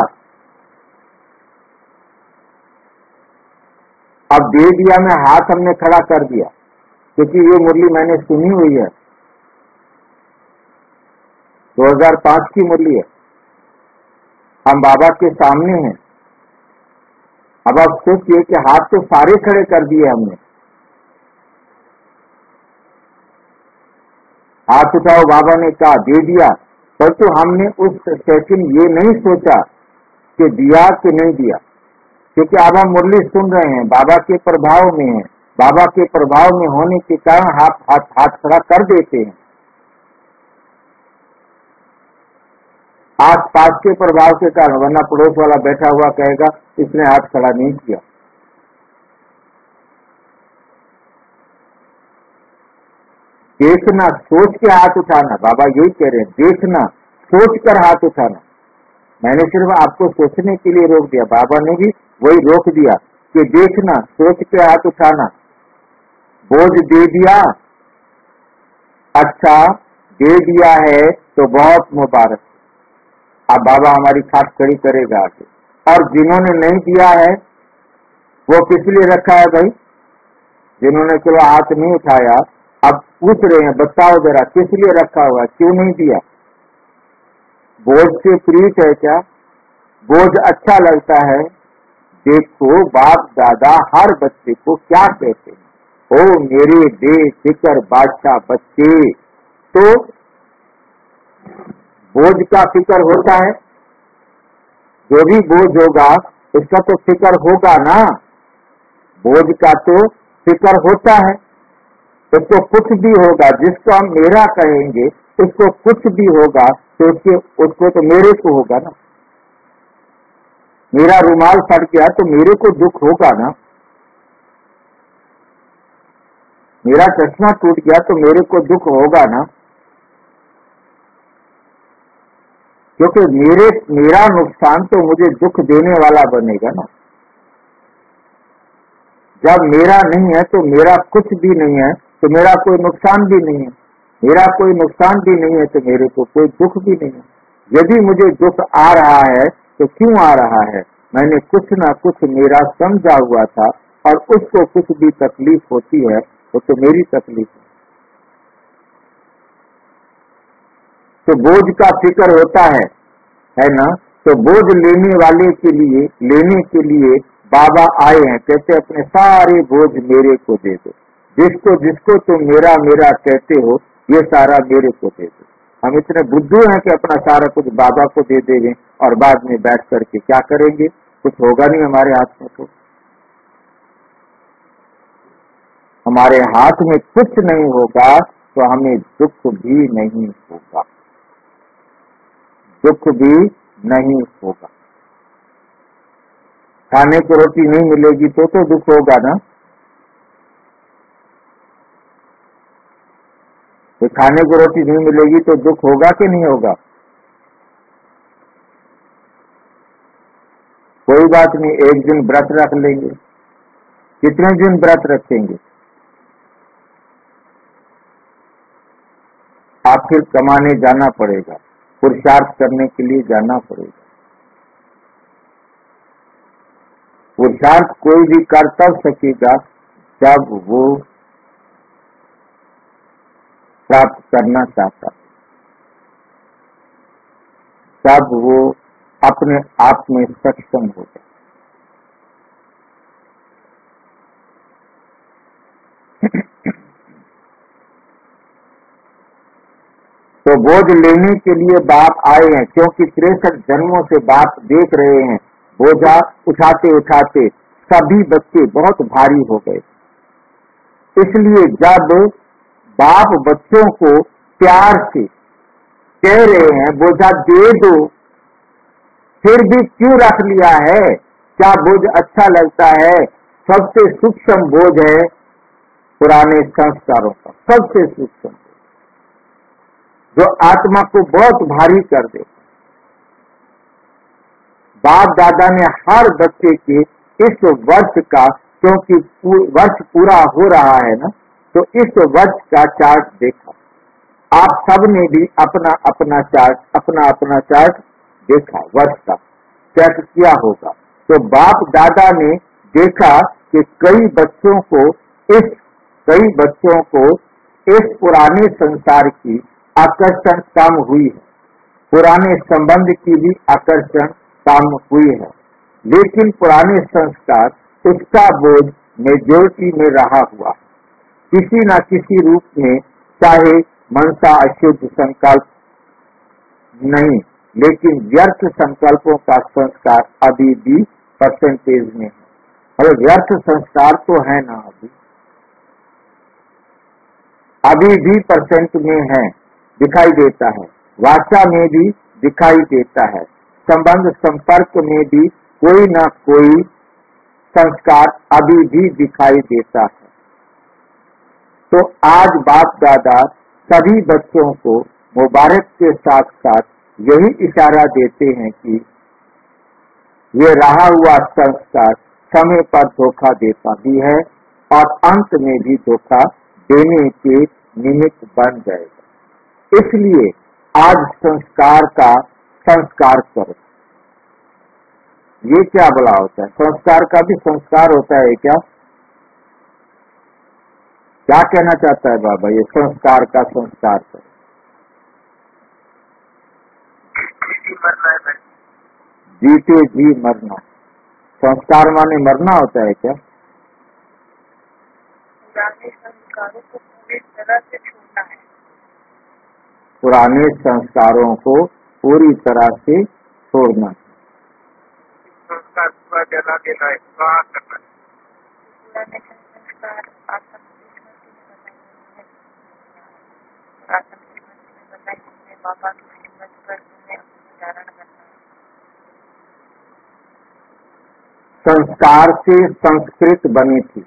अब दे दिया में हाथ हमने खड़ा कर दिया, क्योंकि ये मुरली मैंने सुनी हुई है, दो हज़ार पाँच की मुरली है, हम बाबा के सामने हैं। अब आप सोचिए कि हाथ तो सारे खड़े कर दिए हमने, हाथ उठाओ बाबा ने कहा दे दिया, परंतु तो हमने उस सेकंड ये नहीं सोचा कि दिया कि नहीं दिया, क्योंकि अब हम मुरली सुन रहे हैं, बाबा के प्रभाव में है, बाबा के प्रभाव में होने के कारण हाथ हाथ हाथ खड़ा कर देते हैं। आस पास के प्रभाव के कारण, वरना पड़ोस वाला बैठा हुआ कहेगा इसने हाथ खड़ा नहीं किया। देखना, सोच के हाथ उठाना, बाबा यही कह रहे हैं, देखना, सोच कर हाथ उठाना। मैंने सिर्फ आपको सोचने के लिए रोक दिया, बाबा ने भी वही रोक दिया कि देखना, सोच के हाथ उठाना। बोझ दे दिया, अच्छा दे दिया है तो बहुत मुबारक। अब बाबा हमारी खाट खड़ी करेगा आगे, और जिन्होंने नहीं दिया है वो किस लिए रखा है भाई? जिन्होंने चलो हाथ नहीं उठाया, अब पूछ रहे हैं बताओ जरा किस लिए रखा हुआ, क्यों नहीं दिया? बोझ से प्रीत है क्या? बोझ अच्छा लगता है? देखो बाप दादा हर बच्चे को क्या कहते हैं, ओ मेरे बेफिक्र बादशाह बच्चे। तो बोझ का फिक्र होता है, जो भी बोझ होगा उसका तो फिक्र होगा ना, बोझ का तो फिक्र होता है। उसको कुछ भी होगा, जिसको हम मेरा कहेंगे उसको कुछ भी होगा तो उसके उसको तो मेरे को होगा ना। मेरा रुमाल फट गया तो मेरे को दुख होगा ना, मेरा चश्मा टूट गया तो मेरे को दुख होगा ना, क्योंकि मेरे मेरा नुकसान तो मुझे दुख देने वाला बनेगा ना। जब मेरा नहीं है तो मेरा कुछ भी नहीं है तो मेरा कोई नुकसान भी नहीं है, मेरा कोई नुकसान भी नहीं है तो मेरे को कोई दुख भी नहीं है। यदि मुझे दुख आ रहा है तो क्यों आ रहा है? मैंने कुछ ना कुछ मेरा समझा हुआ था और उसको कुछ भी तकलीफ होती है वो तो मेरी तकलीफ है। तो बोझ का फिक्र होता है है ना। तो बोझ लेने वाले के लिए लेने के लिए बाबा आए हैं, कहते अपने सारे बोझ मेरे को दे दो, जिसको जिसको तुम मेरा मेरा कहते हो ये सारा मेरे को दे दो। हम इतने बुद्धू हैं कि अपना सारा कुछ बाबा को दे देंगे और बाद में बैठ करके क्या करेंगे, कुछ होगा नहीं हमारे हाथ में। तो हमारे हाथ में कुछ नहीं होगा तो हमें दुख भी नहीं होगा, दुख भी नहीं होगा। खाने को रोटी नहीं मिलेगी तो तो दुख होगा ना। तो खाने को रोटी नहीं मिलेगी तो दुख होगा कि नहीं होगा? कोई बात नहीं, एक दिन व्रत रख लेंगे। कितने दिन व्रत रखेंगे? आखिर कमाने जाना पड़ेगा, पुरुषार्थ करने के लिए जाना पड़ेगा। पुरुषार्थ कोई भी कर तब सकेगा जब वो प्राप्त करना चाहता, तब वो अपने आप में सक्षम हो जाए। तो बोझ लेने के लिए बाप आए हैं, क्योंकि तिरसठ जन्मों से बाप देख रहे हैं बोझा उठाते उठाते सभी बच्चे बहुत भारी हो गए। इसलिए जब बाप बच्चों को प्यार से कह रहे हैं बोझा दे दो, फिर भी क्यों रख लिया है? क्या बोझ अच्छा लगता है? सबसे सूक्ष्म बोझ है पुराने संस्कारों का, सबसे सूक्ष्म, जो आत्मा को बहुत भारी कर दे। बाप दादा ने हर बच्चे के इस वर्ष का, क्योंकि वर्ष पूरा हो रहा है ना, तो इस वर्ष का चार्ट देखा। आप सब ने भी अपना अपना चार्ट अपना अपना चार्ट देखा, वर्ष का चेक किया होगा। तो बाप दादा ने देखा कि कई बच्चों को इस कई बच्चों को इस पुराने संसार की आकर्षण कम हुई है, पुराने संबंध की भी आकर्षण कम हुई है, लेकिन पुराने संस्कार उसका बोझ मेजोरिटी में रहा हुआ, किसी न किसी रूप में, चाहे मनसा अशुद्ध संकल्प नहीं, लेकिन व्यर्थ संकल्पों का संस्कार अभी भी परसेंटेज में है। अरे व्यर्थ संस्कार तो है ना, अभी अभी भी परसेंट में है, दिखाई देता है, वाचा में भी दिखाई देता है, संबंध संपर्क में भी कोई ना कोई संस्कार अभी भी दिखाई देता है। तो आज बाप दादा सभी बच्चों को मुबारक के साथ साथ यही इशारा देते हैं कि ये रहा हुआ संस्कार समय पर धोखा देता भी है और अंत में भी धोखा देने के निमित्त बन जाएगा। इसलिए आज संस्कार का संस्कार करो, ये क्या बोला होता है? संस्कार का भी संस्कार होता है क्या? क्या कहना चाहता है बाबा ये संस्कार का संस्कार कर? जीते जी मरना। संस्कार माने मरना होता है क्या?
पुराने संस्कारों को पूरी तरह से छोड़ना है।
पुराने संस्कारों को पूरी तरह से छोड़ना।
संस्कार पूरा जला देना है, स्वाहा करना है। पुराने संस्कार आत्म बाबा की हिम्मत कर उन्हें धारण करना है।
संस्कार से संस्कृत बनी थी।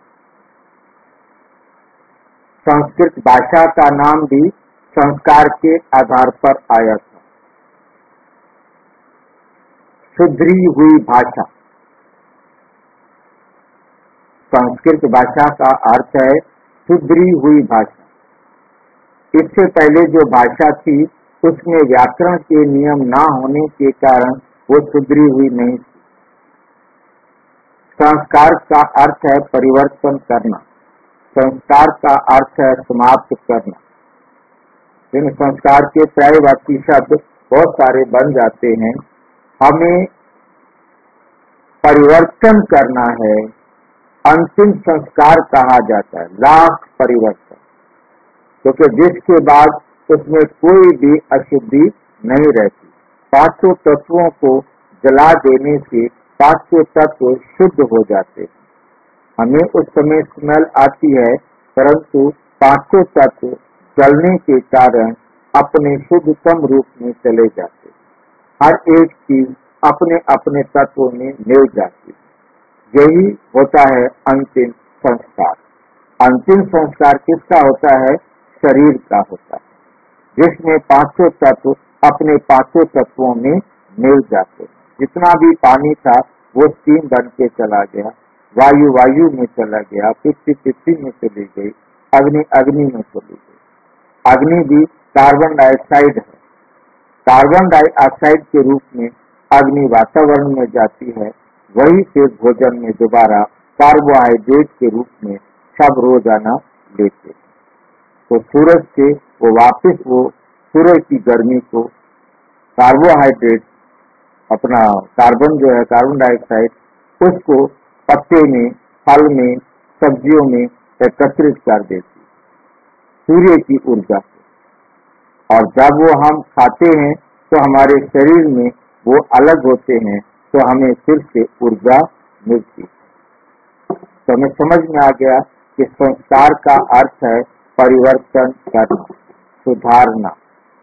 संस्कृत भाषा का नाम भी संस्कार के आधार पर आया था। सुधरी हुई भाषा। संस्कृत भाषा का अर्थ है सुधरी हुई भाषा। इससे पहले जो भाषा थी उसमें व्याकरण के नियम ना होने के कारण वो सुधरी हुई नहीं थी। संस्कार का अर्थ है परिवर्तन करना। संस्कार का अर्थ है समाप्त करना। इन संस्कार के पर्यायवाची शब्द बहुत सारे बन जाते हैं। हमें परिवर्तन करना है। अंतिम संस्कार कहा जाता है, लास्ट परिवर्तन, क्योंकि जिसके बाद उसमें कोई भी अशुद्धि नहीं रहती। पांचों तत्वों को जला देने से पांचों तत्व शुद्ध हो जाते हैं। हमें उस समय स्मेल आती है, परंतु पांचों तत्व जलने के कारण अपने शुद्धतम रूप में चले जाते हैं। हर एक चीज अपने अपने तत्वों में मिल जाती है। यही होता है अंतिम संस्कार। अंतिम संस्कार किसका होता है? शरीर का होता है, जिसमें पांचों तत्व अपने पांचों तत्वों में मिल जाते हैं। जितना भी पानी था वो स्टीम बन के चला गया, वायु वायु में चला गया, पृथ्वी पृथ्वी में चली गई, अग्नि अग्नि में चली गई। अग्नि भी कार्बन डाइऑक्साइड है। कार्बन डाइऑक्साइड के रूप में अग्नि वातावरण में जाती है। वही फिर भोजन में दोबारा कार्बोहाइड्रेट के रूप में सब रोजाना लेते हैं। तो सूरज से वो वापस वो सूरज की गर्मी को कार्बोहाइड्रेट अपना कार्बन जो है कार्बन डाइऑक्साइड उसको पत्ते में, फल में, सब्जियों में एकत्रित कर देती सूर्य की ऊर्जा से। और जब वो हम खाते हैं तो हमारे शरीर में वो अलग होते हैं, तो हमें फिर से ऊर्जा मिलती है। तो हमें समझ में आ गया कि संस्कार का अर्थ है परिवर्तन करना, सुधारना।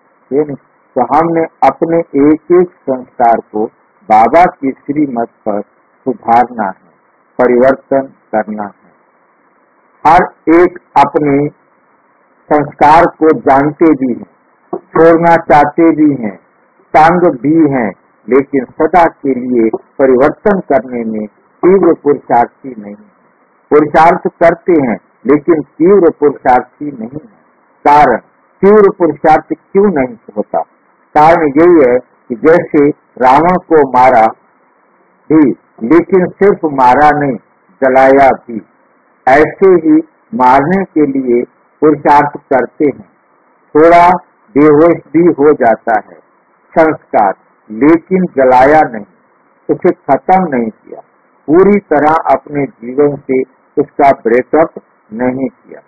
तो हमने अपने एक एक संस्कार को बाबा की श्रीमत पर सुधारना है, परिवर्तन करना है। हर एक अपने संस्कार को जानते भी हैं, छोड़ना चाहते भी हैं, तंग भी हैं, लेकिन सदा के लिए परिवर्तन करने में तीव्र पुरुषार्थी नहीं है। पुरुषार्थ करते हैं लेकिन तीव्र पुरुषार्थी नहीं है। कारण तीव्र पुरुषार्थ क्यों नहीं होता? कारण यही है कि जैसे रावण को मारा भी, लेकिन सिर्फ मारा नहीं, जलाया भी। ऐसे ही मारने के लिए पुरुषार्थ करते हैं। थोड़ा बेहोश भी हो जाता है संस्कार, लेकिन जलाया नहीं, उसे खत्म नहीं किया, पूरी तरह अपने जीवन से उसका ब्रेकअप नहीं किया।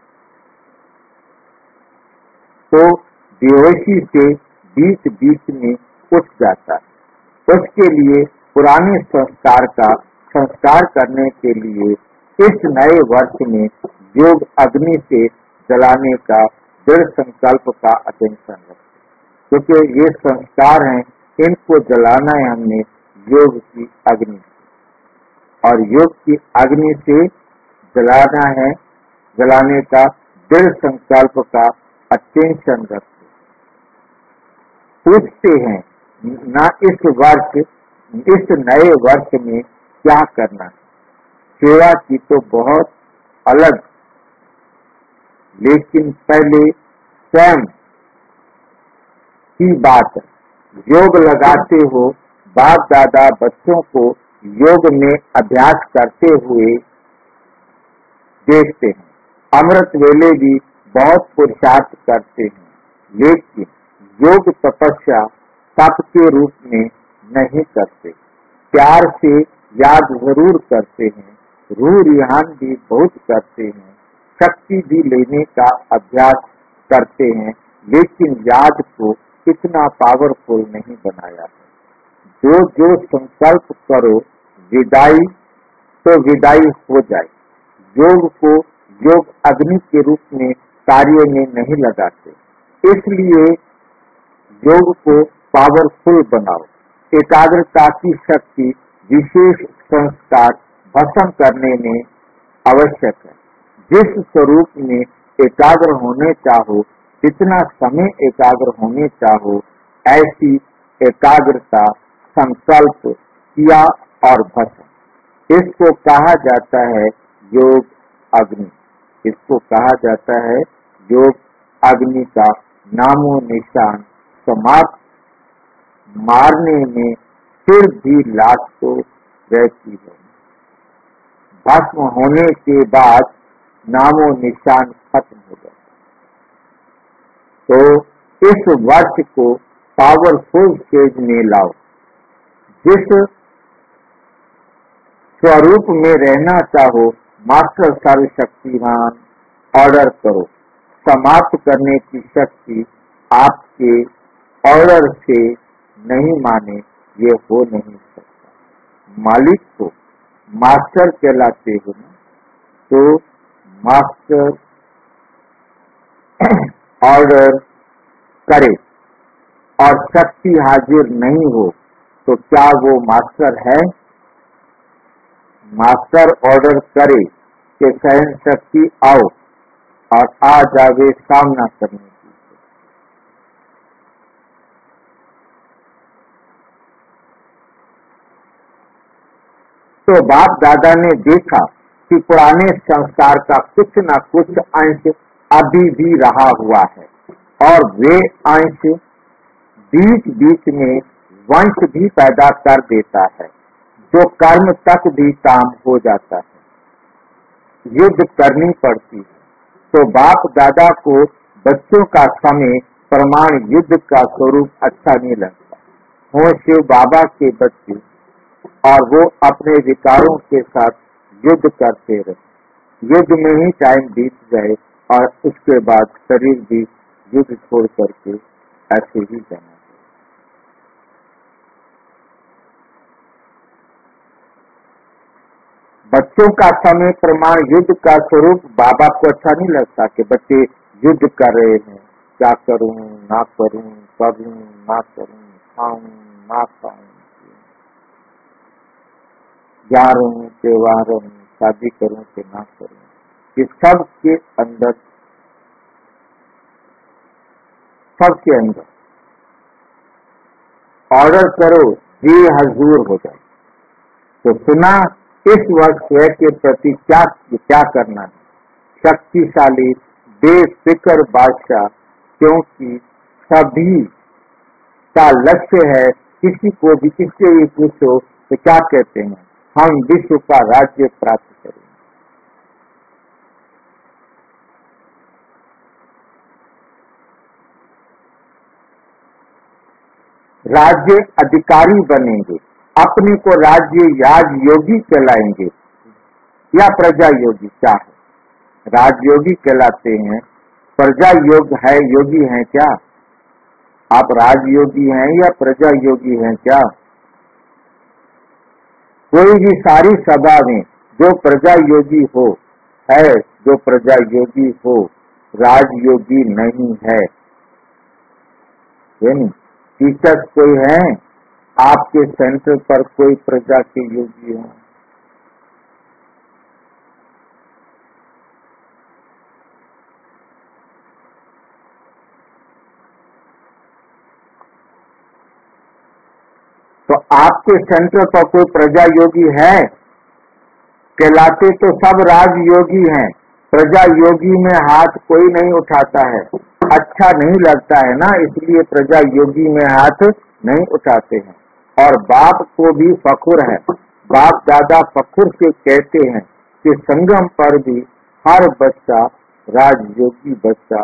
तो बेहोशी से बीच बीच में उठ जाता है। उसके लिए पुराने संस्कार का संस्कार करने के लिए इस नए वर्ष में योग अग्नि से जलाने का दृढ़ संकल्प का अटेंशन रखें, क्योंकि ये संस्कार हैं, इनको जलाना है हमने योग की अग्नि, और योग की अग्नि से जलाना है, जलाने का दृढ़ संकल्प का अटेंशन रखें। पूछते हैं ना इस वर्ष, इस नए वर्ष में क्या करना है? सेवा की तो बहुत अलग, लेकिन पहले स्वयं की बात है। योग लगाते हो, बाप दादा बच्चों को योग में अभ्यास करते हुए देखते हैं। अमृत वेले भी बहुत पुरुषार्थ करते हैं, लेकिन योग तपस्या तप के रूप में नहीं करते। प्यार से याद जरूर करते हैं, रूह रिहान भी बहुत करते हैं, शक्ति भी लेने का अभ्यास करते हैं, लेकिन याद को इतना पावरफुल नहीं बनाया है। जो जो संकल्प करो विदाई तो विदाई हो जाए। योग को योग अग्नि के रूप में कार्य में नहीं लगाते, इसलिए योग को पावरफुल बनाओ। एकाग्रता की शक्ति विशेष संस्कार भस्म करने में आवश्यक है। जिस स्वरूप में एकाग्र होने चाहो, जितना समय एकाग्र होने चाहो, ऐसी एकाग्रता संकल्प किया और भस्म। इसको कहा जाता है योग अग्नि। इसको कहा जाता है योग अग्नि का नामो निशान समाप्त। मारने में फिर भी लाश तो रहती है, भस्म होने के बाद नामो निशान खत्म हो जाता है। तो इस वर्ष को पावरफुल स्टेज में लाओ। जिस स्वरूप में रहना चाहो, मास्टर सर्वशक्तिमान ऑर्डर करो। समाप्त करने की शक्ति आपके ऑर्डर से नहीं माने ये हो नहीं सकता। मालिक को मास्टर कहलाते हो ना, तो मास्टर ऑर्डर करे और शक्ति हाजिर नहीं हो तो क्या वो मास्टर है? मास्टर ऑर्डर करे कि सहन शक्ति आओ और आ जावे सामना करने की। तो बाप दादा ने देखा कि पुराने संस्कार का कुछ न कुछ अंश अभी भी रहा हुआ है और वे अंश बीच बीच में वंश भी पैदा कर देता है, जो कर्म तक भी काम हो जाता है। युद्ध करनी पड़ती है। तो बाप दादा को बच्चों का समय प्रमाण युद्ध का स्वरूप अच्छा नहीं लगता। हो शिव बाबा के बच्चे और वो अपने विकारों के साथ युद्ध करते रहे। युद्ध में ही टाइम बीत जाए और उसके बाद शरीर भी युद्ध छोड़ करके ऐसे ही जाना। बच्चों का समय प्रमाण युद्ध का स्वरूप बाबा को अच्छा नहीं लगता कि बच्चे युद्ध कर रहे हैं। क्या करूं ना करूं, करूं ना करूं, खाऊं ना खाऊं, जा रहूं के वहां रहूं, शादी करूं के ना करूं। इस सब के अंदर सबके अंदर ऑर्डर करो जी हजूर हो जाए। तो सुना इस वर्ष स्वयं के प्रति क्या क्या करना है। शक्तिशाली बेफिक्र बादशाह, क्योंकि सभी का लक्ष्य है। किसी को भी किससे भी पूछो तो क्या कहते हैं, हम विश्व का राज्य प्राप्त करेंगे। राज्य अधिकारी बनेंगे, अपने को राज्य याज योगी कहलाएंगे या प्रजा योगी। क्या है? राजयोगी कहलाते हैं। प्रजा योग है, योगी हैं क्या? आप राजयोगी हैं या प्रजा योगी हैं क्या? कोई भी सारी सभा में जो प्रजा योगी हो है, जो प्रजा योगी हो, राजयोगी नहीं है। टीचर्स कोई है आपके सेंटर पर, कोई प्रजा के योगी हो? तो आपके सेंटर पर कोई प्रजा योगी है? कहलाते तो सब राज योगी हैं। प्रजा योगी में हाथ कोई नहीं उठाता है, अच्छा नहीं लगता है ना, इसलिए प्रजा योगी में हाथ नहीं उठाते हैं। और बाप को भी फखुर है, बाप दादा फखुर से कहते हैं कि संगम पर भी हर बच्चा राजयोगी बच्चा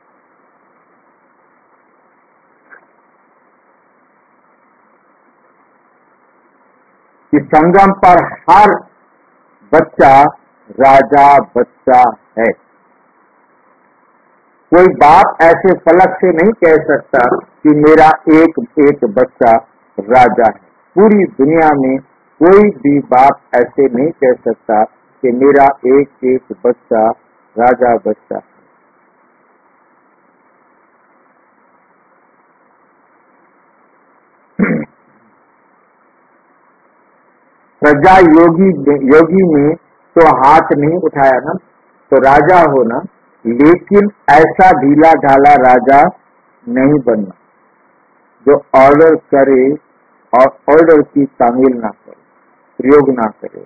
कि संगम पर हर बच्चा राजा बच्चा है। कोई बाप ऐसे फलक से नहीं कह सकता कि मेरा एक एक बच्चा राजा है। पूरी दुनिया में कोई भी बाप ऐसे नहीं कह सकता कि मेरा एक एक बच्चा राजा बच्चा है। प्रजा योगी योगी में तो हाथ नहीं उठाया ना, तो राजा होना, लेकिन ऐसा ढीला ढाला राजा नहीं बनना जो ऑर्डर करे और ऑर्डर की तामील ना करे, प्रयोग ना करे।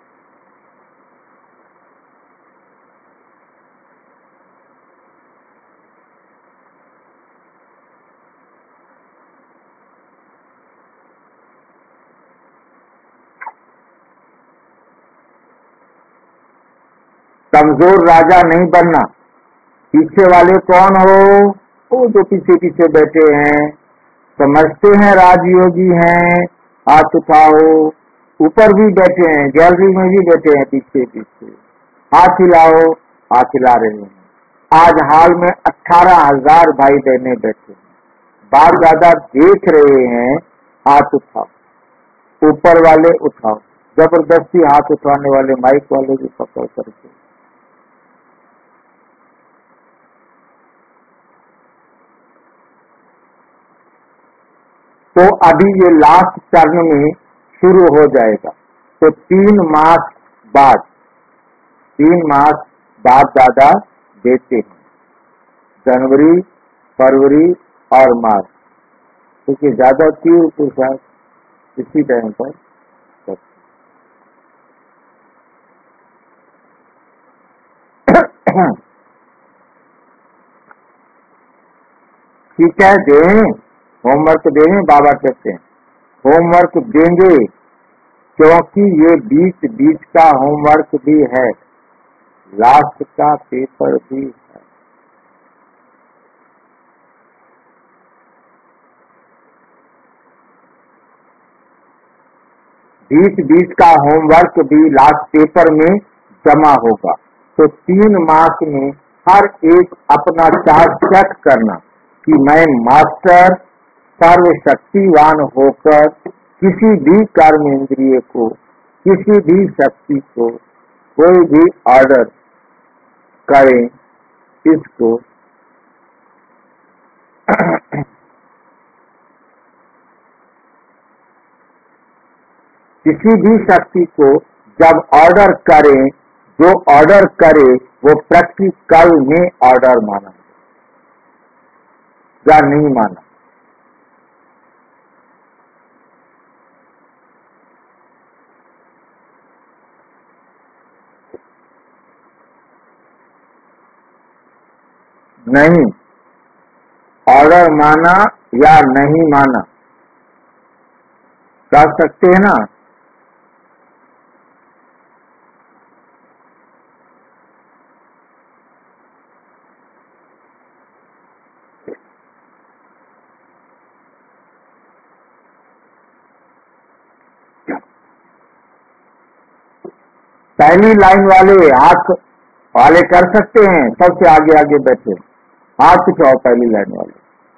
कमजोर राजा नहीं बनना। पीछे वाले कौन हो? वो जो पीछे पीछे बैठे हैं, समझते हैं राजयोगी हैं, हाथ उठाओ। ऊपर भी बैठे हैं, गैलरी में भी बैठे हैं, पीछे पीछे हाथ हिलाओ, हाथ हिला रहे हैं। आज हाल में अठारह हजार भाई बहने बैठे हैं, बाप दादा देख रहे हैं, हाथ उठाओ। ऊपर वाले उठाओ, जबरदस्ती हाथ उठाने वाले माइक वाले भी पकड़ करके। तो अभी ये लास्ट टर्न में शुरू हो जाएगा। तो तीन मास बाद तीन मास बाप दादा देते हैं, जनवरी, फरवरी और मार्च, क्योंकि ज्यादा तीव्र पुरुषार्थ इसी टाइम पर ठीक है, दें होमवर्क देंगे। बाबा कहते हैं होमवर्क देंगे, क्योंकि ये बीच बीच का होमवर्क भी है, लास्ट का पेपर भी है। बीच बीच का होमवर्क भी लास्ट पेपर में जमा होगा। तो तीन मास में हर एक अपना चार्ट सेट करना कि मैं मास्टर सर्वशक्तिवान होकर किसी भी कर्म इंद्रिय को, किसी भी शक्ति को कोई भी ऑर्डर करें, इसको किसी भी शक्ति को जब ऑर्डर करें, जो ऑर्डर करे वो प्रैक्टिकल में ऑर्डर माना या नहीं माना। नहीं, ऑर्डर माना या नहीं माना कर सकते हैं ना। पहली लाइन वाले हाथ वाले कर सकते हैं, सबसे आगे आगे बैठे हाथ उठाओ। पहली लाइन वाले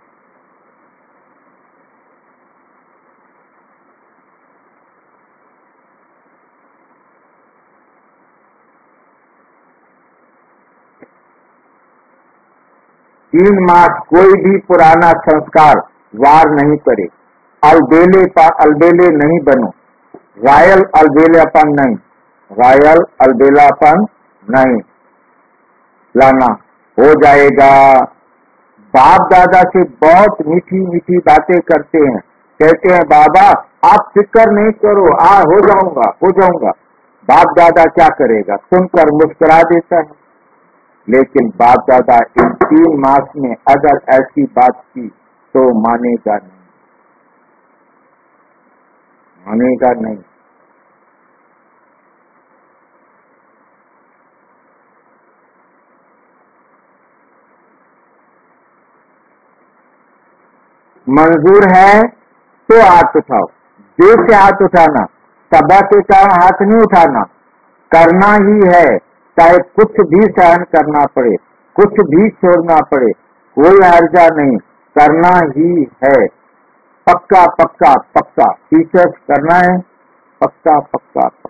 तीन मास कोई भी पुराना संस्कार वार नहीं करे। अलबेले पर अलबेले नहीं बनो, रॉयल अलबेलापन नहीं, रॉयल अलबेलापन नहीं लाना। हो जाएगा। बाप दादा से बहुत मीठी मीठी बातें करते हैं, कहते हैं बाबा आप फिक्र नहीं करो, आ हो जाऊंगा हो जाऊंगा। बाप दादा क्या करेगा? सुनकर मुस्कुरा देता है। लेकिन बाप दादा इन तीन मास में अगर ऐसी बात की तो मानेगा नहीं, मानेगा नहीं। मंजूर है तो हाथ उठाओ, देर से हाथ उठाना, सभा के कारण हाथ नहीं उठाना, करना ही है, चाहे कुछ भी सहन करना पड़े, कुछ भी छोड़ना पड़े, कोई हर्जा नहीं, करना ही है। पक्का पक्का पक्का टीचर्स करना है, पक्का पक्का पक्का।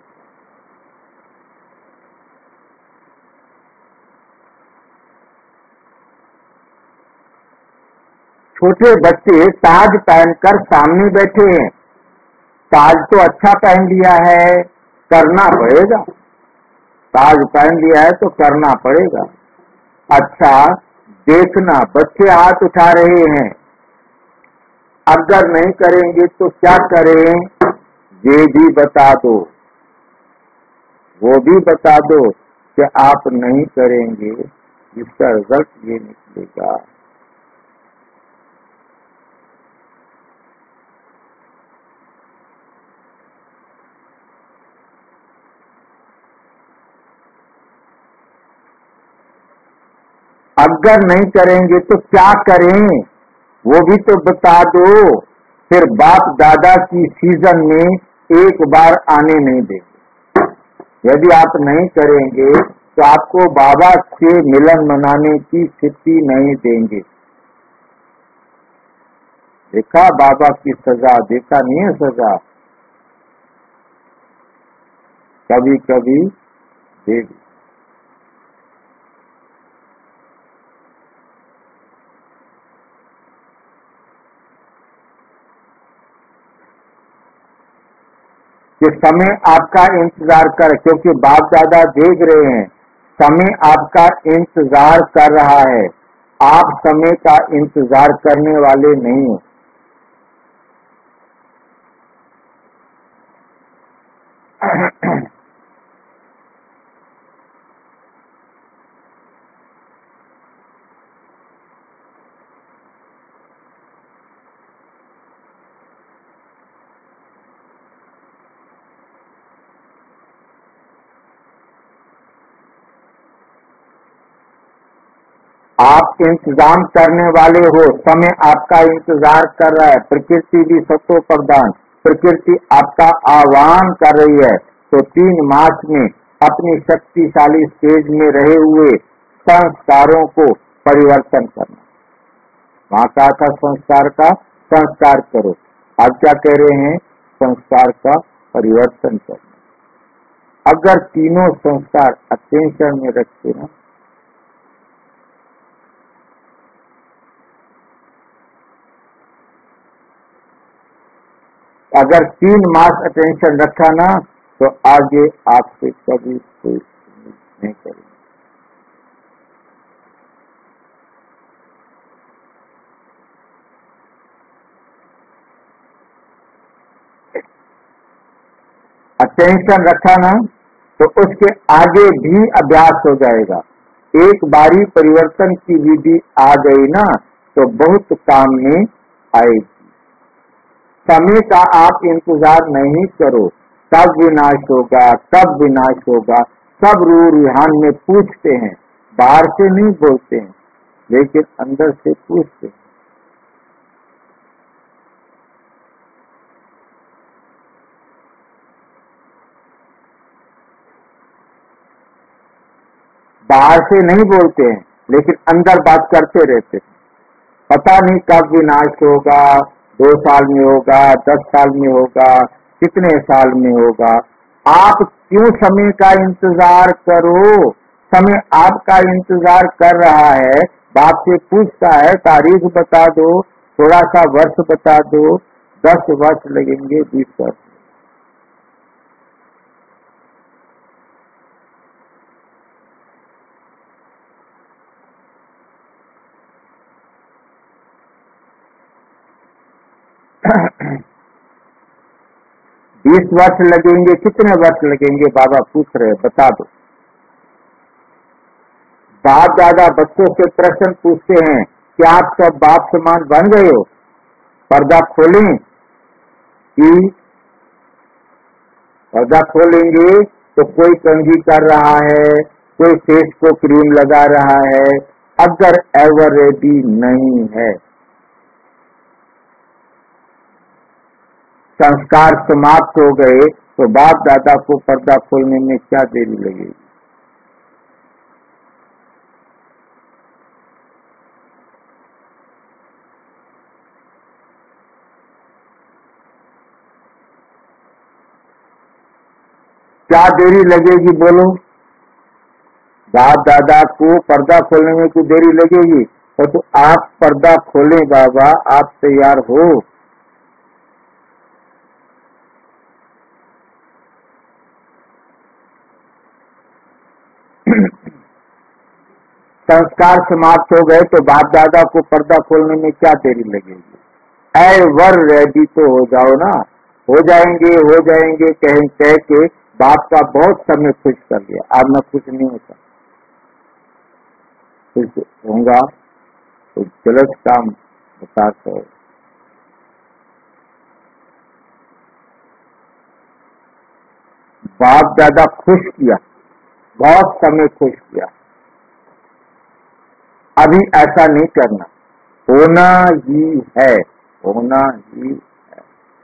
छोटे बच्चे ताज पहनकर सामने बैठे हैं, ताज तो अच्छा पहन लिया है, करना पड़ेगा, ताज पहन लिया है तो करना पड़ेगा। अच्छा देखना, बच्चे हाथ उठा रहे हैं, अगर नहीं करेंगे तो क्या करें, ये भी बता दो, वो भी बता दो कि आप नहीं करेंगे, इसका रिजल्ट ये निकलेगा। अगर नहीं करेंगे तो क्या करें, वो भी तो बता दो, फिर बाप दादा की सीजन में एक बार आने नहीं देंगे। यदि आप नहीं करेंगे तो आपको बाबा से मिलन मनाने की छुट्टी नहीं देंगे। देखा बाबा की सजा, देखा नहीं है सजा, कभी कभी दे दी। कि समय आपका इंतजार कर, क्योंकि बाप दादा देख रहे हैं, समय आपका इंतजार कर रहा है, आप समय का इंतजार करने वाले नहीं हो। आप इंतजाम करने वाले हो, समय आपका इंतजार कर रहा है। प्रकृति भी सत्व प्रधान, प्रकृति आपका आह्वान कर रही है। तो तीन मार्च में अपनी शक्तिशाली स्टेज में रहे हुए संस्कारों को परिवर्तन करना। वहां कहा था संस्कार का, संस्कार करो, आप क्या कह रहे हैं, संस्कार का परिवर्तन करना। अगर तीनों संस्कार अटेंशन में रखते ना, अगर तीन मास अटेंशन रखा ना, तो आगे आपसे कभी कोई नहीं करेंगे। अटेंशन रखा ना, तो उसके आगे भी अभ्यास हो जाएगा। एक बारी परिवर्तन की विधि आ गई ना, तो बहुत काम में आएगी। समय का आप इंतजार नहीं करो, कब विनाश होगा, कब विनाश होगा, सब रूह रूहान में पूछते हैं, बाहर से नहीं बोलते हैं, लेकिन अंदर से पूछते हैं। बाहर से नहीं बोलते हैं, लेकिन अंदर बात करते रहते हैं। पता नहीं कब विनाश होगा, दो साल में होगा, दस साल में होगा, कितने साल में होगा। आप क्यों समय का इंतजार करो, समय आपका इंतजार कर रहा है। बाप से पूछता है तारीख बता दो, थोड़ा सा वर्ष बता दो, दस वर्ष लगेंगे, बीस वर्ष। बीस वर्ष लगेंगे, कितने वर्ष लगेंगे बाबा पूछ रहे, बता दो। बाप दादा बच्चों से प्रश्न पूछते हैं कि आप सब बाप समान बन गए हो, पर्दा खोलें कि पर्दा खोलेंगे तो कोई कंघी कर रहा है, कोई फेस को क्रीम लगा रहा है, अगर एवर रेडी नहीं है। संस्कार समाप्त हो गए तो बाप दादा को पर्दा खोलने में क्या देरी लगेगी। क्या देरी लगेगी बोलो। बाप दादा को पर्दा खोलने में कोई देरी लगेगी तो, तो आप पर्दा खोलें बाबा, आप तैयार हो। संस्कार समाप्त हो गए तो बाप दादा को पर्दा खोलने में क्या देरी लगेगी। ऐ वर रेडी तो हो जाओ ना। हो जाएंगे हो जाएंगे कह कह के बाप का बहुत समय खुश कर दिया। अब मैं खुश नहीं होता, खुश होऊंगा तो गलत काम बताता है। बाप दादा खुश किया, बहुत समय खुश किया। अभी ऐसा नहीं करना, होना ही है, होना ही है।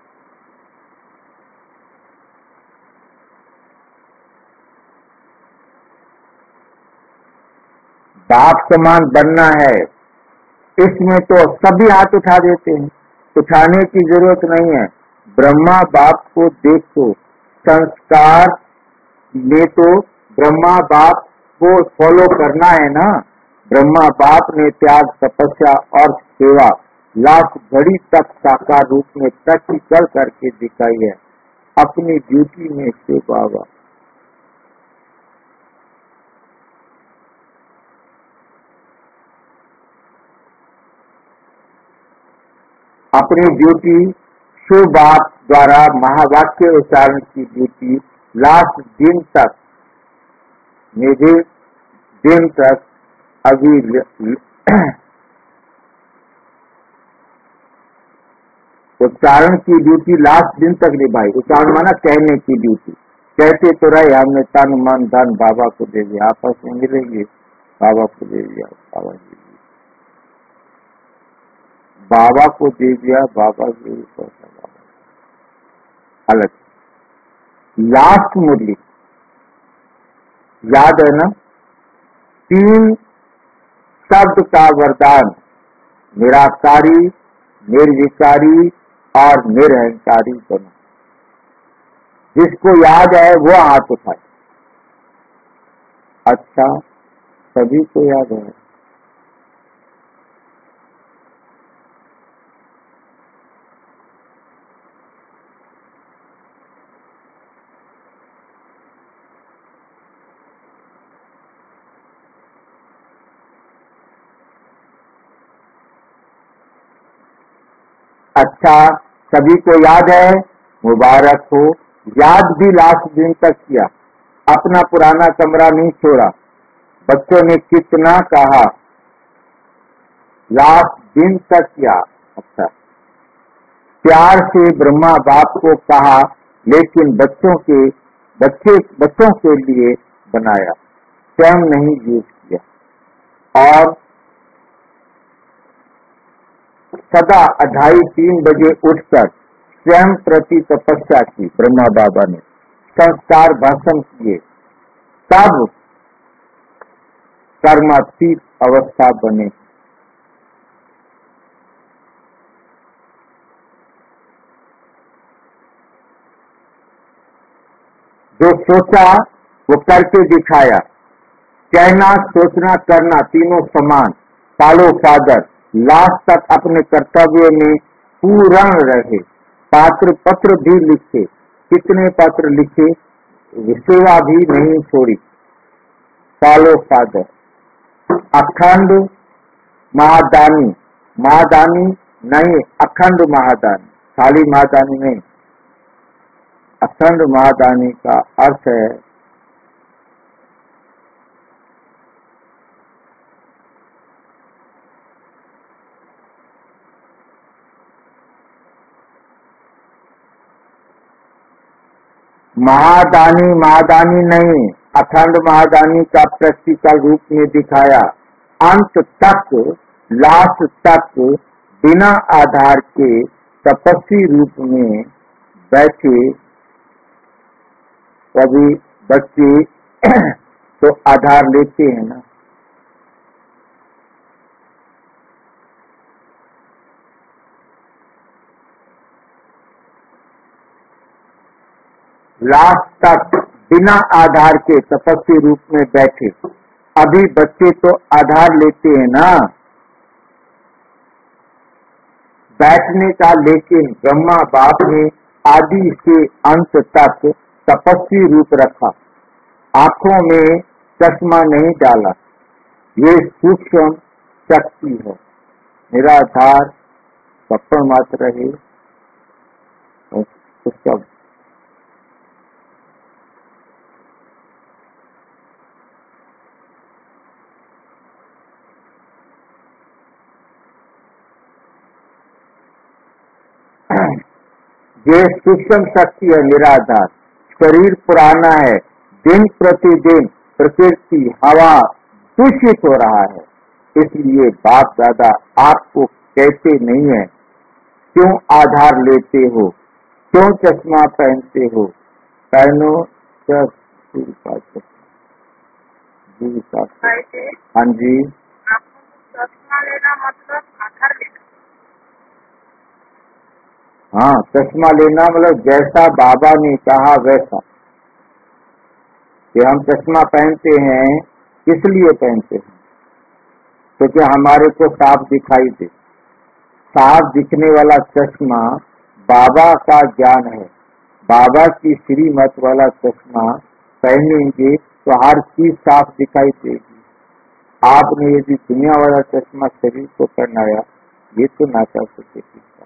बाप समान बनना है, इसमें तो सभी हाथ उठा देते हैं। उठाने की जरूरत नहीं है। ब्रह्मा बाप को देखो, संस्कार में तो ब्रह्मा बाप को फॉलो करना है ना। ब्रह्मा बाप ने त्याग, तपस्या और सेवा लास्ट घड़ी तक साकार रूप में प्रैक्टिकल करके दिखाई है अपनी ड्यूटी में से बाबा। अपनी ड्यूटी शुभ बाप द्वारा महावाक्य उच्चारण की ड्यूटी लास्ट दिन तक, मेरे दिन तक अभी उच्चारण की ड्यूटी लास्ट दिन तक निभाई। उच्चारण माना कहने की ड्यूटी। कहते तो रहे हमने तन मन धन बाबा को दे दिया, आपस में मिलेंगे बाबा को दे दिया, बाबा दे दिया, बाबा को दे दिया, बाबा के ऊपर अलग। लास्ट मुरली याद है ना, तीन शब्द का वरदान, निराकारी, निर्विकारी और निरहंकारी बनो। जिसको याद है वो हाथ उठाए। अच्छा, सभी को याद है। अच्छा, सभी को याद है, मुबारक हो। याद भी लास्ट दिन तक किया, अपना पुराना कमरा नहीं छोड़ा। बच्चों ने कितना कहा, लास्ट दिन तक किया। अच्छा, प्यार से ब्रह्मा बाप को कहा, लेकिन बच्चों के बच्चे बच्चों के लिए बनाया, स्वयं नहीं यूज किया। और सदा अढ़ाई तीन बजे उठकर स्वयं प्रति तपस्या की ब्रह्मा बाबा ने, संस्कार भाषण किए, तब कर्मातीत अवस्था बने। जो सोचा वो करके दिखाया। कहना, सोचना, करना तीनों समान। फॉलो फादर, लास्ट तक अपने कर्तव्य में पूर्ण रहे। पात्र पत्र भी लिखे, कितने पत्र लिखे, सेवा भी नहीं छोड़ी। Follow father. अखंड महादानी, महादानी नहीं, अखंड महादानी, खाली महादानी नहीं। अखंड महादानी का अर्थ है महादानी, महादानी नहीं, अखंड महादानी का प्रैक्टिकल रूप में दिखाया। अंत तक, लास्ट तक बिना आधार के तपस्वी रूप में बैठे कभी बच्चे तो आधार लेते हैं ना, लास्ट तक बिना आधार के तपस्वी रूप में बैठे। अभी बच्चे तो आधार लेते हैं ना बैठने का, लेकिन ब्रह्मा बाप ने आदि से अंत तक तपस्वी रूप रखा, आंखों में चश्मा नहीं डाला। ये सूक्ष्म शक्ति है, निराधार सपन मात्र है उसका। ये सूक्ष्म शक्ति है निराधार। शरीर पुराना है, दिन प्रतिदिन प्रकृति हवा दूषित हो रहा है, इसलिए बाप दादा आपको कहते नहीं है क्यों आधार लेते हो, क्यों चश्मा पहनते हो। पहनो चश्मा। जी साहब। हाँ जी।
चश्मा लेना मतलब आधार लेना।
हाँ, चश्मा लेना मतलब जैसा बाबा ने कहा वैसा, कि हम चश्मा पहनते हैं इसलिए पहनते हैं क्योंकि तो हमारे को साफ दिखाई दे। साफ दिखने वाला चश्मा बाबा का ज्ञान है। बाबा की श्रीमत वाला चश्मा पहनेंगे तो हर चीज साफ दिखाई देगी। आपने यदि दुनिया वाला चश्मा शरीर को पहनाया, ये तो ना कर सकते।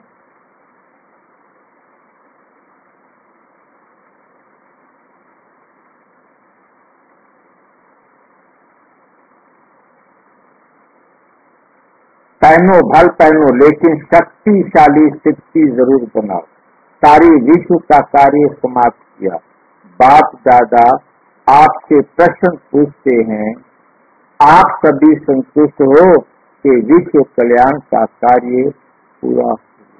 पहनो भल पहनो, लेकिन शक्तिशाली शक्ति जरूर बनाओ। सारी विश्व का कार्य समाप्त किया। बाप दादा आपसे प्रश्न पूछते हैं, आप सभी संतुष्ट हो कि विश्व कल्याण का कार्य पूरा हो?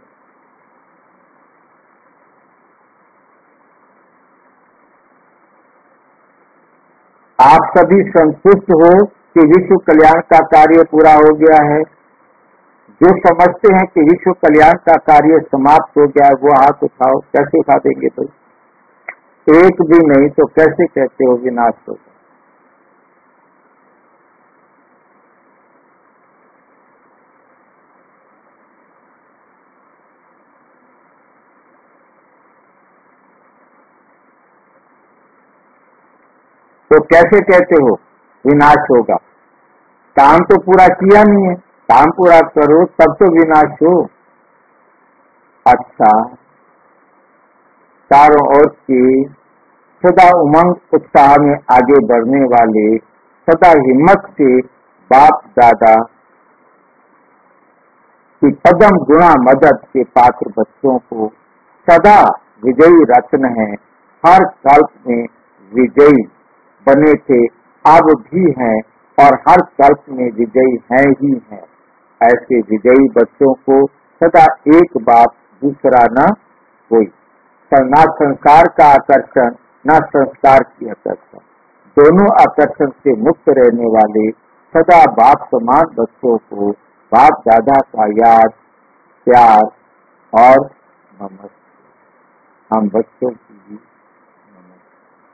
आप सभी संतुष्ट हो कि विश्व कल्याण का कार्य पूरा हो गया है? जो समझते हैं कि विश्व कल्याण का कार्य समाप्त हो गया है वो हाथ उठाओ। कैसे उठा देंगे? तो एक भी नहीं तो कैसे कहते हो विनाश हो? तो कैसे कहते हो विनाश होगा? काम तो पूरा किया नहीं है, काम पूरा करो तब तो विनाश हो। अच्छा, चारों ओर की सदा उमंग उत्साह में आगे बढ़ने वाले, सदा हिम्मत से बाप दादा की पदम गुणा मदद के पात्र बच्चों को सदा विजयी रत्न है। हर कल्प में विजयी बने थे, अब भी हैं और हर कल्प में विजयी हैं ही हैं। ऐसे विजयी बच्चों को सदा एक बात, दूसरा न कोई, न संसार का आकर्षण न संस्कार की आकर्षण, दोनों आकर्षण से मुक्त रहने वाले सदा बाप समान बच्चों को बाप दादा का याद, प्यार और नमस्ते। हम बच्चों की भी नमस्ते।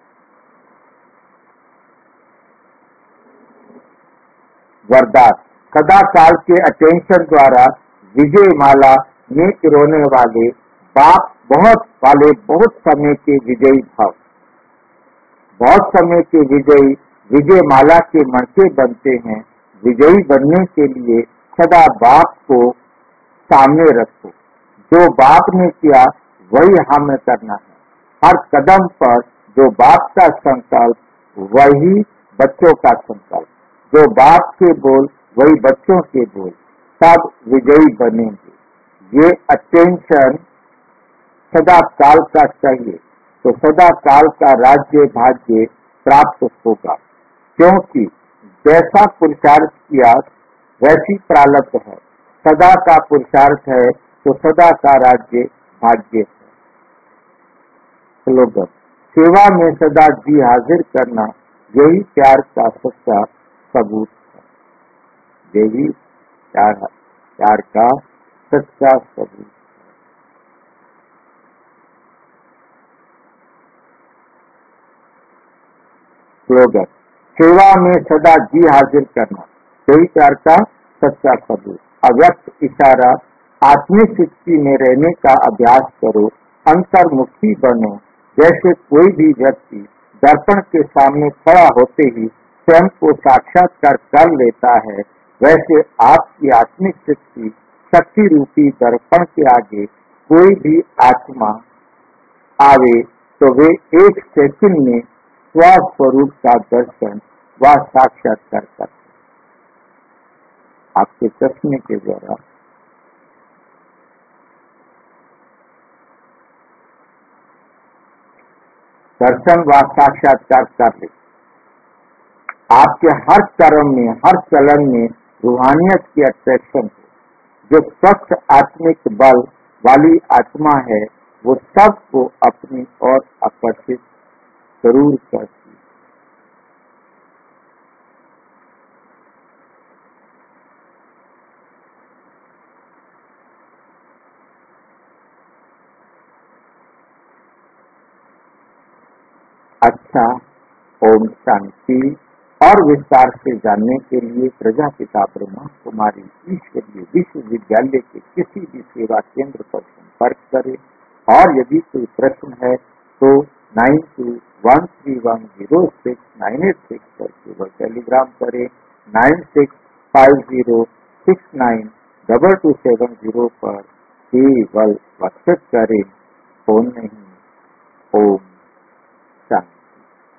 वरदान। सदा काल के अटेंशन द्वारा विजय माला में रोने वाले बाप बहुत वाले बहुत समय के विजयी भाव, बहुत समय के विजयी विजय माला के मणके बनते हैं। विजयी बनने के लिए सदा बाप को सामने रखो। जो बाप ने किया वही हमें करना है। हर कदम पर जो बाप का संकल्प वही बच्चों का संकल्प, जो बाप के बोल वही बच्चों के बोल, सब विजयी बनेंगे। ये अटेंशन सदा काल का चाहिए तो सदा काल का राज्य भाग्य प्राप्त होगा, क्योंकि जैसा पुरुषार्थ किया वैसी प्रारब्ध है। सदा का पुरुषार्थ है तो सदा का राज्य भाग्य है। स्लोगन, सेवा में सदा जी हाजिर करना यही प्यार का सच्चा सबूत है। यही प्यार प्यार का सच्चा सबूत। स्लोगन, सेवा में सदा जी हाजिर करना यही प्यार का सच्चा सबूत। अव्यक्त इशारा, आत्मिक स्थिति में रहने का अभ्यास करो, अंतर्मुखी बनो। जैसे कोई भी व्यक्ति दर्पण के सामने खड़ा होते ही स्वयं को साक्षात्कार कर लेता है, वैसे आपकी आत्मिक स्थिति शक्ति रूपी दर्पण के आगे कोई भी आत्मा आवे तो वे एक सेकंड में स्वस्वरूप का दर्शन व साक्षात्कार करते आपके चश्मे के द्वारा। दर्शन व साक्षात्कार कर ले। आपके हर कर्म में, हर चलन में रूहानियत की अट्रैक्शन हो। जो स्वच्छ आत्मिक बल वाली आत्मा है वो सबको अपनी ओर आकर्षित जरूर करती। अच्छा, ओम शांति। और विस्तार से जानने के लिए प्रजापिता ब्रह्मा कुमारी ईश्वरीय विश्वविद्यालय के किसी भी सेवा केंद्र पर संपर्क करें। और यदि कोई प्रश्न है तो nine two one three one zero six nine eight six पर केवल टेलीग्राम करें। Nine six five zero six nine double two seven zero पर केवल व्हाट्सएप करें, फोन नहीं। ओम